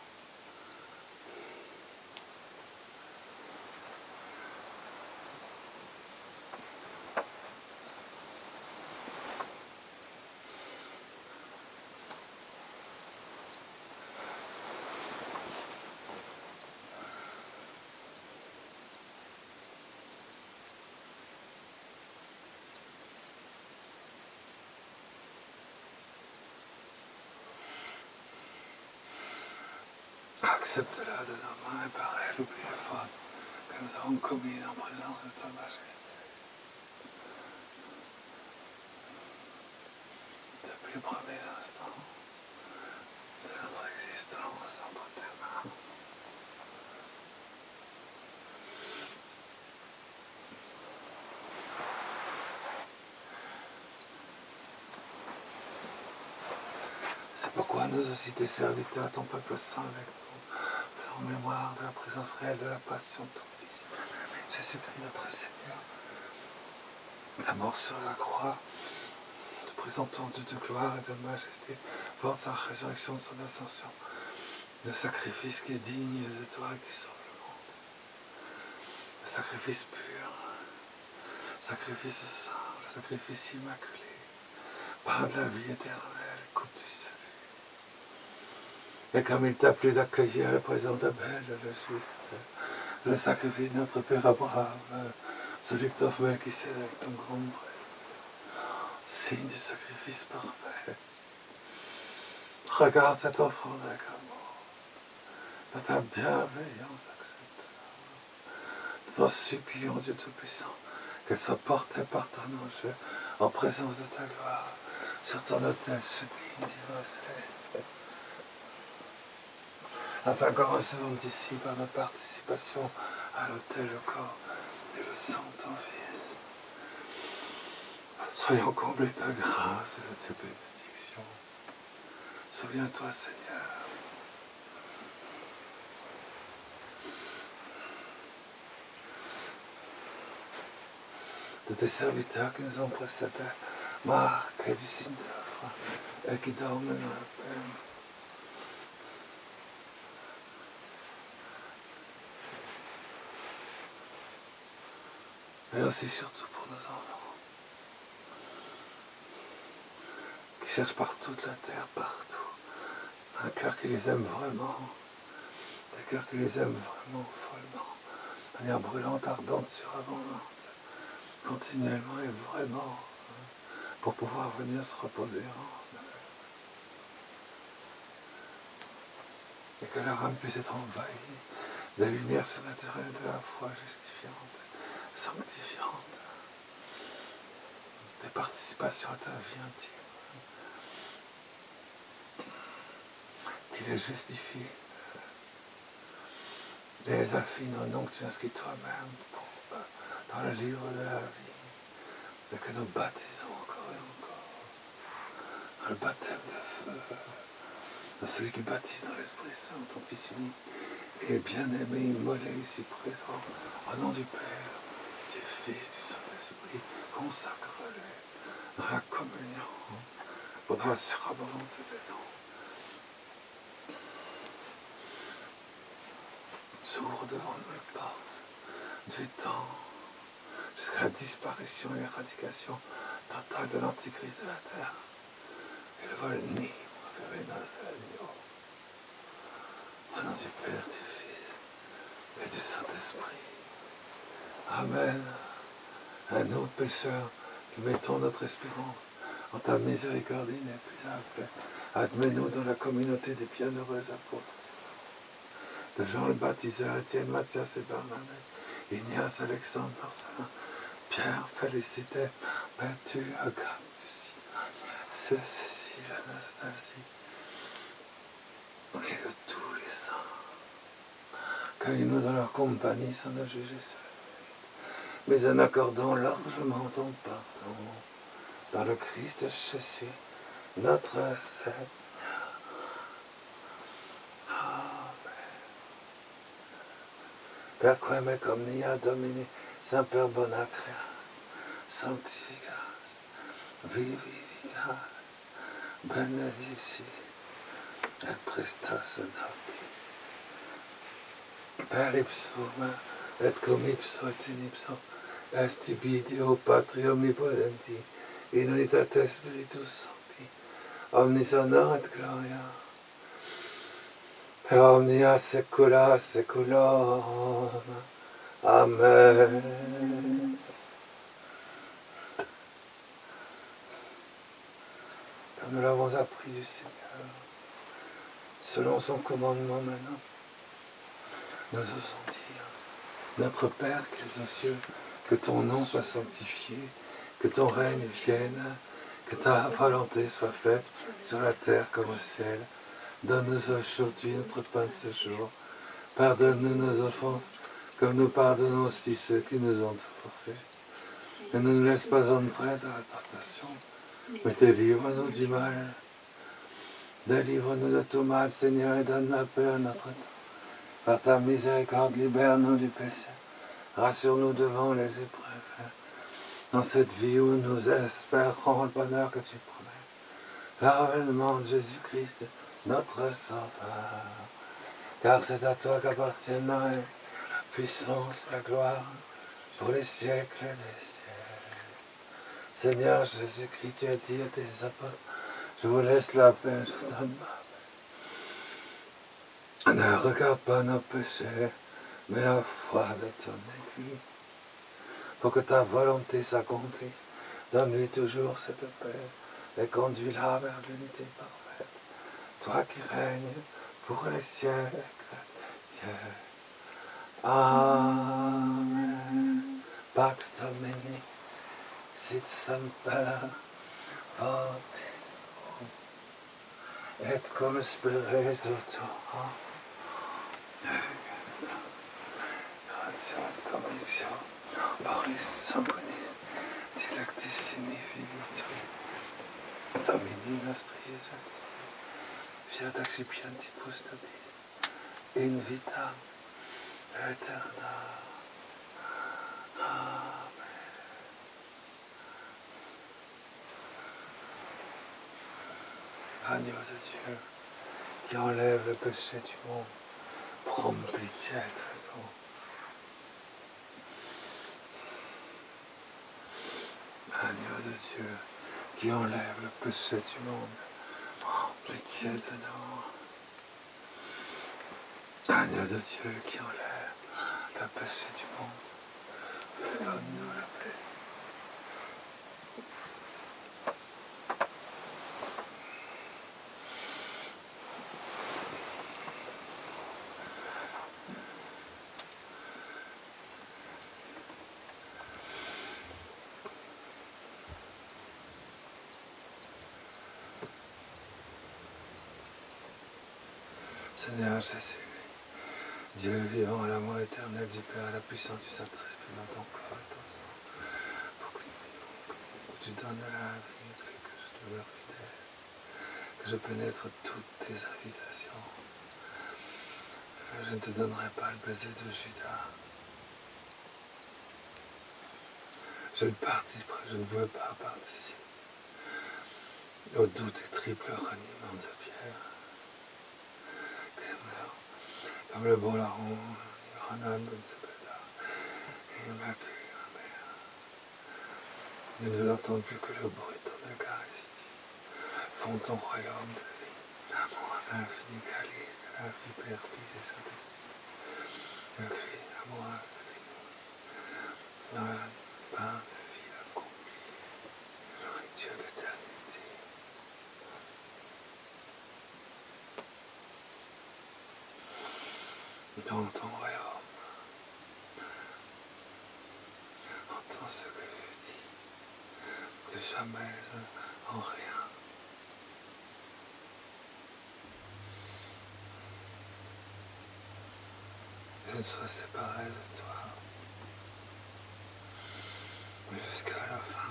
Accepte-la de nos mains et par elle, oublie les fautes que nous avons commises en présence de ta majesté. Depuis le premier instant de notre existence entre tes mains. C'est pourquoi nous aussi, tes serviteurs, ton peuple saint avec nous, en mémoire de la présence réelle de la passion de ton Fils, Jésus-Christ notre Seigneur, la mort sur la croix, te présentons de de gloire et de majesté, porte sa résurrection de son ascension, le sacrifice qui est digne de toi qui sauve le monde, le sacrifice pur, le sacrifice saint, le sacrifice immaculé, par de la vie éternelle, coupe du salut. Et comme il t'a plu d'accueillir le présent d'Abel, le juif, le sacrifice de notre Père Abraham, celui que t'offre Melchisédek avec ton grand prêtre, signe du sacrifice parfait. Regarde cette offrande avec amour, de ta bienveillance accepte-la. Nous t'en supplions, Dieu Tout-Puissant, qu'elle soit portée par ton ange en présence de ta gloire, sur ton autel sublime, divin céleste, afin qu'en recevant d'ici par notre participation à l'autel, le corps et le sang de ton Fils, soyons comblés de ta grâce et de tes bénédictions. Souviens-toi, Seigneur, de tes serviteurs qui nous ont précédés, Marc et du signe de la foi, et qui dorment dans la peine. Mais aussi surtout pour nos enfants, qui cherchent par toute la terre, partout, un cœur qui les aime vraiment, des cœurs qui les aiment vraiment follement, de manière brûlante, ardente, surabondante, continuellement et vraiment, pour pouvoir venir se reposer en eux. Et que leur âme puisse être envahie des lumières surnaturelles de la foi justifiante, sanctifiante, des participations à ta vie intime, qui les justifie, les affine au nom que tu inscris toi-même dans le livre de la vie, et que nous baptisons encore et encore, dans le baptême de feu, de celui qui baptise dans l'Esprit Saint, ton Fils unique, et bien-aimé, immolé ici présent, au nom du Père, du Fils, du Saint-Esprit, consacre-les dans la communion, pendant la surabondance de tes dons. S'ouvre devant nous les portes du temps, jusqu'à la disparition et l'éradication totale de l'Antichrist de la terre, et le vol libre vers les noces de l'agneau. Au nom du Père, du Fils et du Saint-Esprit. Amen. À nous, pécheurs, qui mettons notre espérance en ta miséricorde inépuisable, admets-nous dans la communauté des bienheureux apôtres de Jean le Baptiseur, Étienne, Mathias et Barnabé, Ignace, Alexandre, Marcelin, Pierre, Félicité, Mathieu, Agathe, Lucie, Cécile, Anastasie, et de tous les saints. Cueille-nous dans leur compagnie sans nous juger seul, mais en accordant largement ton pardon. Dans le Christ Jésus, notre Seigneur. Amen. Per quem omnia Domini, semper bona creas, sanctificas, vivificas, benedici, et prestas nobis. Per ipsum, et cum ipso et in ipso, est tibi Deo Patri omnipotenti, in unitate Spiritus Sancti, omnis honor et gloria, per omnia saecula saeculorum. Amen. Comme nous l'avons appris du Seigneur, selon son commandement maintenant, nous osons dire, notre Père qui es aux cieux, que ton nom soit sanctifié, que ton règne vienne, que ta volonté soit faite sur la terre comme au ciel. Donne-nous aujourd'hui notre pain de ce jour. Pardonne-nous nos offenses, comme nous pardonnons aussi ceux qui nous ont offensés. Ne nous laisse pas entrer dans la tentation, mais délivre-nous du mal. Délivre-nous de tout mal, Seigneur, et donne la paix à notre temps. Par ta miséricorde, libère-nous du péché. Rassure-nous devant les épreuves. Dans cette vie où nous espérons le bonheur que tu promets. L'avènement de Jésus-Christ, notre Sauveur. Car c'est à toi qu'appartiennent la règne, la puissance, la gloire, pour les siècles des siècles. Seigneur Jésus-Christ, tu as dit à tes apôtres, je vous laisse la paix, je vous donne ma paix. Ne regarde pas nos péchés, mais la foi de ton Église. Pour que ta volonté s'accomplisse, donne-lui toujours cette paix et conduis-la vers l'unité parfaite. Toi qui règnes pour les siècles des siècles. Amen. Pax Domini, sit semper vobiscum, et cum spiritu tuo. Gratia et communication, Paris Sanguinis, dilectissimi Filii Tui, Domini nostri Jesu Christi, fiat accipientibus nobis, in vitam aeterna. Amen. Agneau de Dieu, qui enlève le péché du monde, prends pitié de nous. Agneau de Dieu, qui enlève le péché du monde, prends pitié de nous. Agneau de Dieu, qui enlève le péché du monde, donne-nous la paix. Seigneur Jésus, Dieu vivant, l'amour éternel du Père, la puissance du Saint-Esprit dans ton corps et ton sang, pour que nous vivons, que tu donnes la vie, et que je demeure fidèle, que je pénètre toutes tes invitations. Je ne te donnerai pas le baiser de Judas. Je ne participerai, je ne veux pas participer au doux et triple reniement de Pierre. Comme le bon larron, Yohanan ben Zebeda, et Immaculée, ma mère. Je ne veux entendre plus que le bruit de ton Eucharistie. Fonde ton royaume de vie, l'amour infini, qualité de la vie, Père, Fils et Saint-Esprit. Le cri, l'amour infini, dans la pain de vie accomplie, nourriture d'éternité. Dans ton royaume, entends ce que jamais en rien. Je ne sois séparé de toi jusqu'à la fin.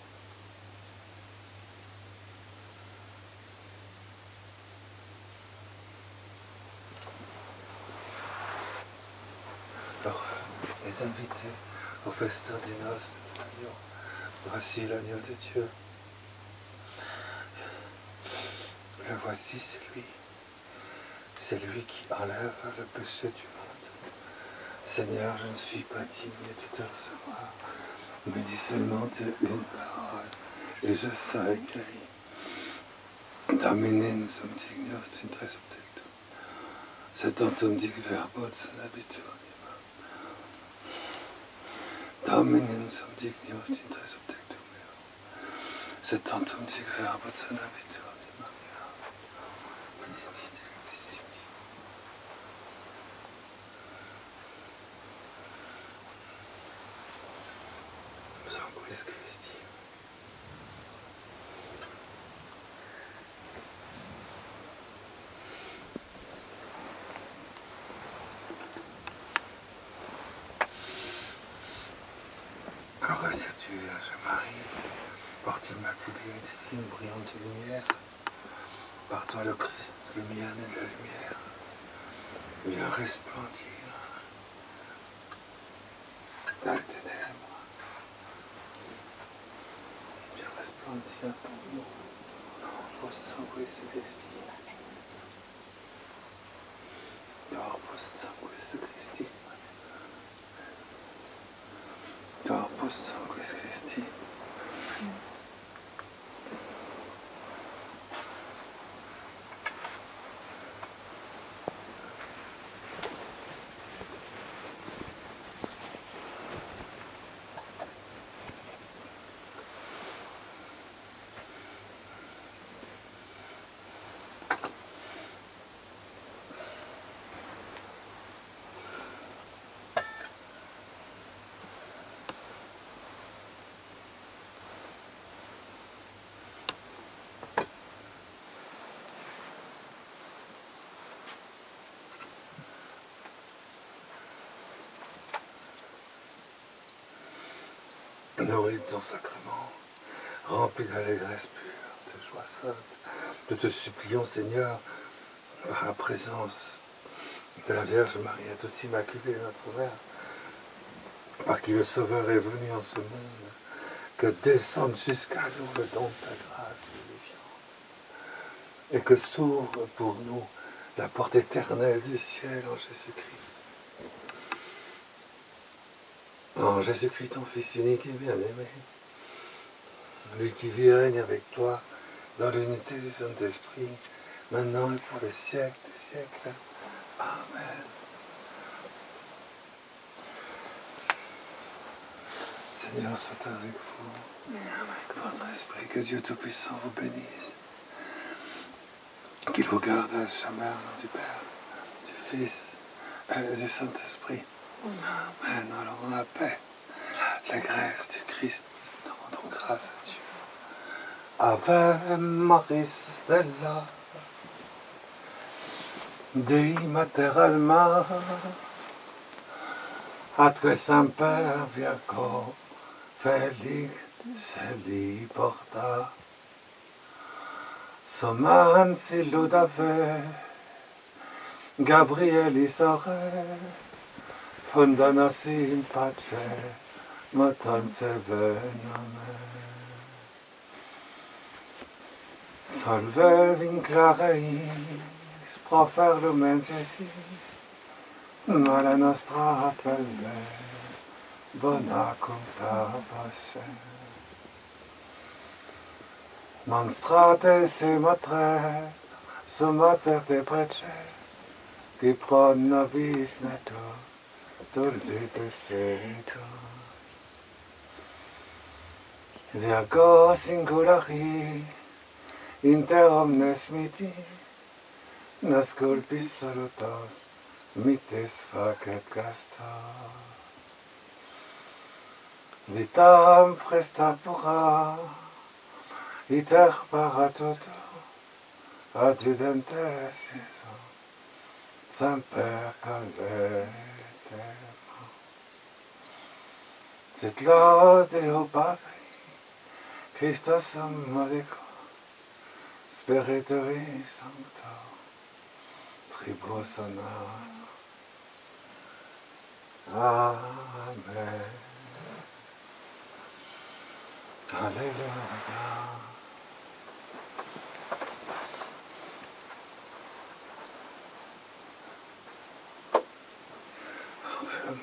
Alors, les invités au festin des noces de l'agneau. Voici l'agneau de Dieu. Le voici, c'est lui. C'est lui qui enlève le péché du monde. Seigneur, je ne suis pas digne de te recevoir, mais dis seulement une parole, et je serai guéri. Dominen sum dignos intra subtectum. C'est tantum dic verbum habituanima. Dominen sum dignos intra subtectum meo. C'est tantum dic verbum habituanima. Sanguis Christi. Heureux es-tu, Vierge Marie, porte immaculée, divine, brillante lumière. Par toi le Christ, lumière née de la lumière, vient resplendir dans les ténèbres, vient resplendir pour nous, post sanguis Christi, dor post sanguis Christi, dor post sanguis Christi. Nourri de ton sacrement, rempli d'allégresse pure, de joie sainte, nous te supplions, Seigneur, par la présence de la Vierge Marie, toute immaculée, notre Mère, par qui le Sauveur est venu en ce monde, que descende jusqu'à nous le don de ta grâce vivifiante, et que s'ouvre pour nous la porte éternelle du ciel en Jésus-Christ. En Jésus-Christ, ton Fils unique et bien-aimé, lui qui vit et règne avec toi dans l'unité du Saint-Esprit, maintenant et pour les siècles des siècles. Amen. Seigneur soit avec vous, avec votre esprit, que Dieu Tout-Puissant vous bénisse, qu'il vous garde à jamais au nom du Père, du Fils et du Saint-Esprit. Amen. Alors dans la paix, la grâce du Christ, nous rendons grâce à Dieu. Ave Maris Stella, Dei Mater Alma, atque semper Virgo, Felix Celi porta, Soman siludave, Gabrielis ore, Fundanas in pace, moton se vename. Solve vinclareis, profer lumen cesi, mala nostra appelle, bona culpa pace. Monstrate se matre, summa per te prece, qui pro nobis nato, dulite setu. Virgo singulari, inter omnes miti, nas culpis salutos, mitis facet castor. Vitam presta pura, iter paratuto, adjudentes semper calete. Sit laude Deo Patri, Christus Amadico, Spiritui Sancto, Tribus Anna. Amen. Hallelujah. Amen.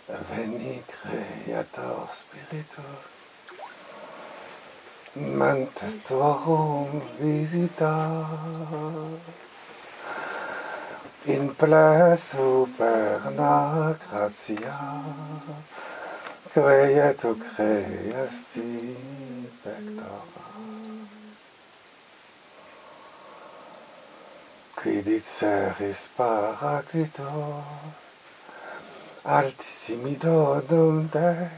Veni Creator Spiritus, Mantes Tuorum visita, in place superna gratia, Creator Creasti Pectora. Qui diceris Paraclitos, altissimi donum Dei,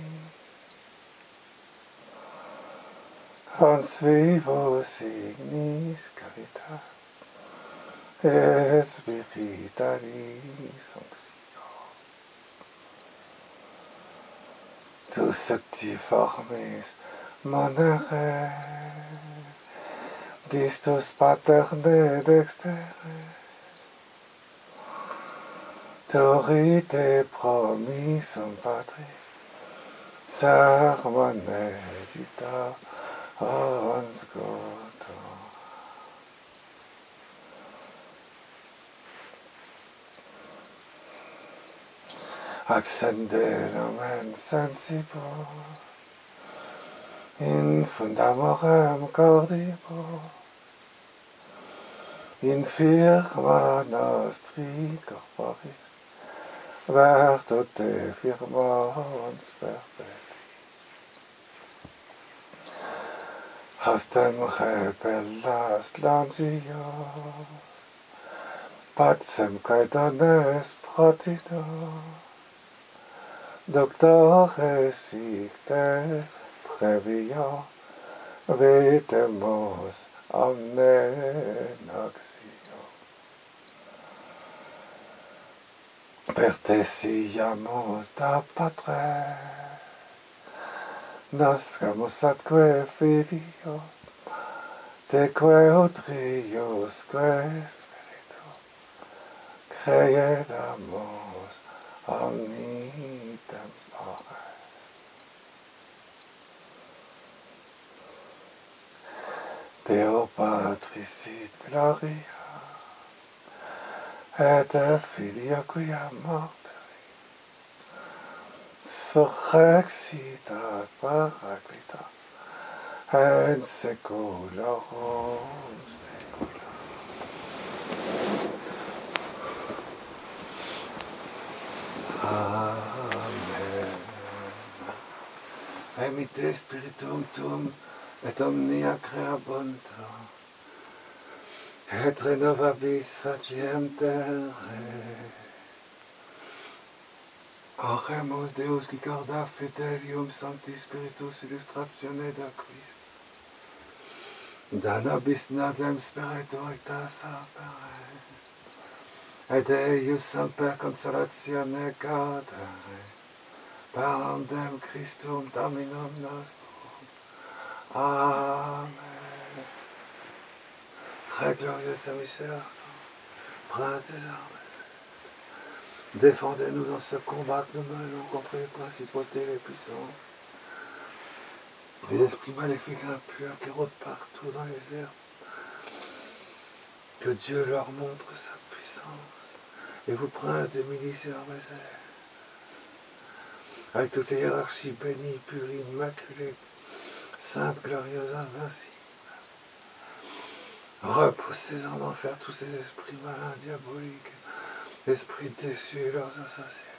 ons vivos signis caritas, et spiritualis onctio. Tu septiformis monere, distus paterne dextere, Torite promisum Patri, sermone dita ons goto. Accende nomen sensibus, in fundamorem cordibus, in firma nostri corporis, vertute firmans perpeti. Hostem repellas longios, pacem caedones protidos, doctores icte previo, vetemus omne noxio. Pertesiamus da Patre, nascamus atque Filio, teque utriusque Spiritu, creedamus omni tempore. Deo Patris sit gloria, et Filio quia morteri, surrexit ad Paraclita, et seculorum secula. Amen. Emite Spiritum Tuum, et omnia creabuntur, et renovabis faciem terrae. Oremus Deus qui corda fidelium Sancti Spiritus illustratione da quis, da nobis nadem spiritualitas apere, et eius semper consolatione gaudere, parandem Christum Dominum nostrum. Amen. Très glorieux Saint Michel, Prince des armées, défendez-nous dans ce combat que nous menons contre les principautés et les puissances, les esprits maléfiques impurs qui rôdent partout dans les airs. Que Dieu leur montre sa puissance, et vous, princes des milices et armées célestes, avec toutes les hiérarchies bénies, pures, immaculées, saintes, glorieuses, invincibles, repoussez en enfer tous ces esprits malins, diaboliques, esprits déçus et leurs associés,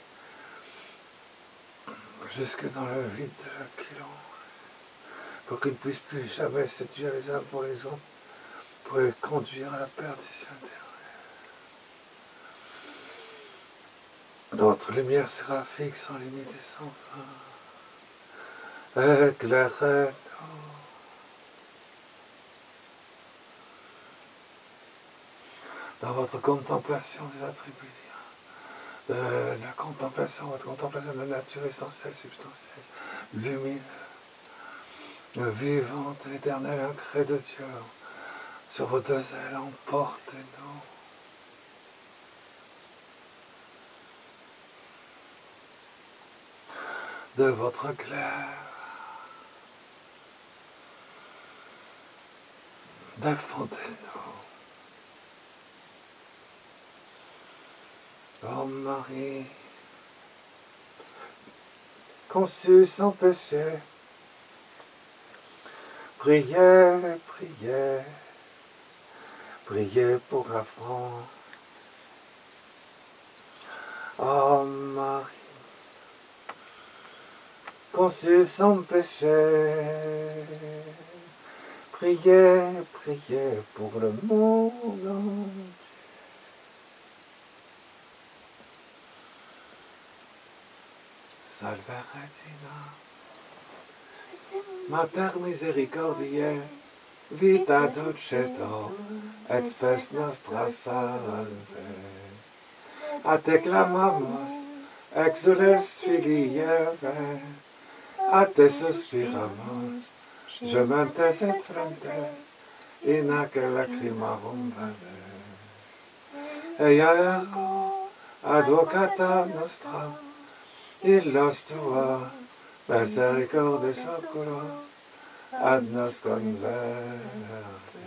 jusque dans le vide de l'Aquilon, pour qu'ils ne puissent plus jamais séduire les âmes pour les autres, pour les conduire à la perdition éternelle. Notre lumière séraphique sans limite et sans fin, éclairez-nous. Dans votre contemplation des attributs, de la contemplation, votre contemplation de la nature essentielle, substantielle, lumineuse, vivante, éternelle, incrée de Dieu, sur vos deux ailes, emportez-nous. De votre clair, défendez-nous. Ô Marie, conçu sans péché. Priez, priez, priez pour la France. Ô Marie, conçue sans péché, priez, priez pour le monde entier. Salve Regina, Mater misericordiae, vita dulcedo, et spes nostra salve. A te clamamos, exules filii Eve, a te suspiramos, gementes et flentes, in hac lacrimarum vale. Eia ergo, advocata nostra, illos tua, misericordes ocula, ad nos converte.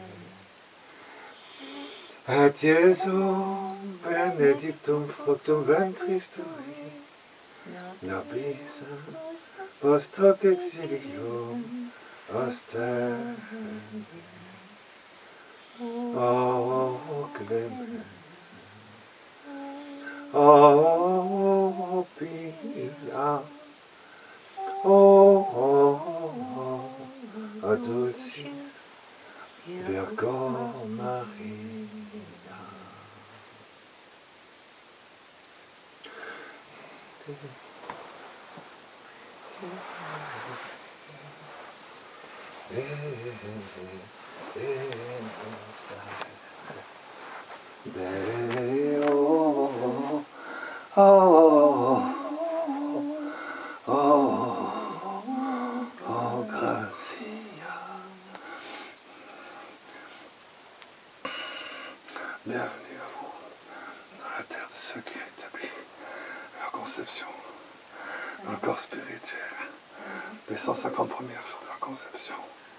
Et Iesu, benedictum fructum ventris tui, nobis post hoc exilium ostende. O clemens, o pia, o dulcis Virgo Maria. Deo, oh, oh, oh, gracia. Bienvenue à vous dans la terre de ceux qui ont établi leur conception dans le corps spirituel, les cent cinquante premiers jours de leur conception.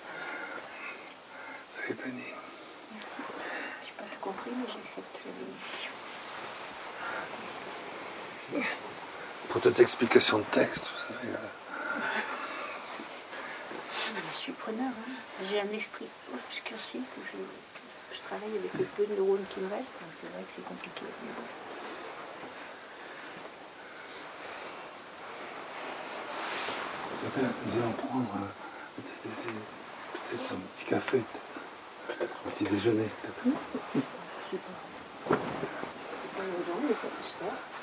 Soyez bénis. Je n'ai pas tout compris, mais j'accepte la bénédiction. Pour toute explication de texte, vous savez. Euh... Je suis preneur, hein. J'ai un esprit obscurci que je, je travaille avec le peu de neurones qui me restent, donc c'est vrai que c'est compliqué. Mais bon. Nous allons prendre euh, peut-être un petit café, peut-être un petit déjeuner. Peut-être. Je sais pas. C'est pas une journée, ça, ce soir.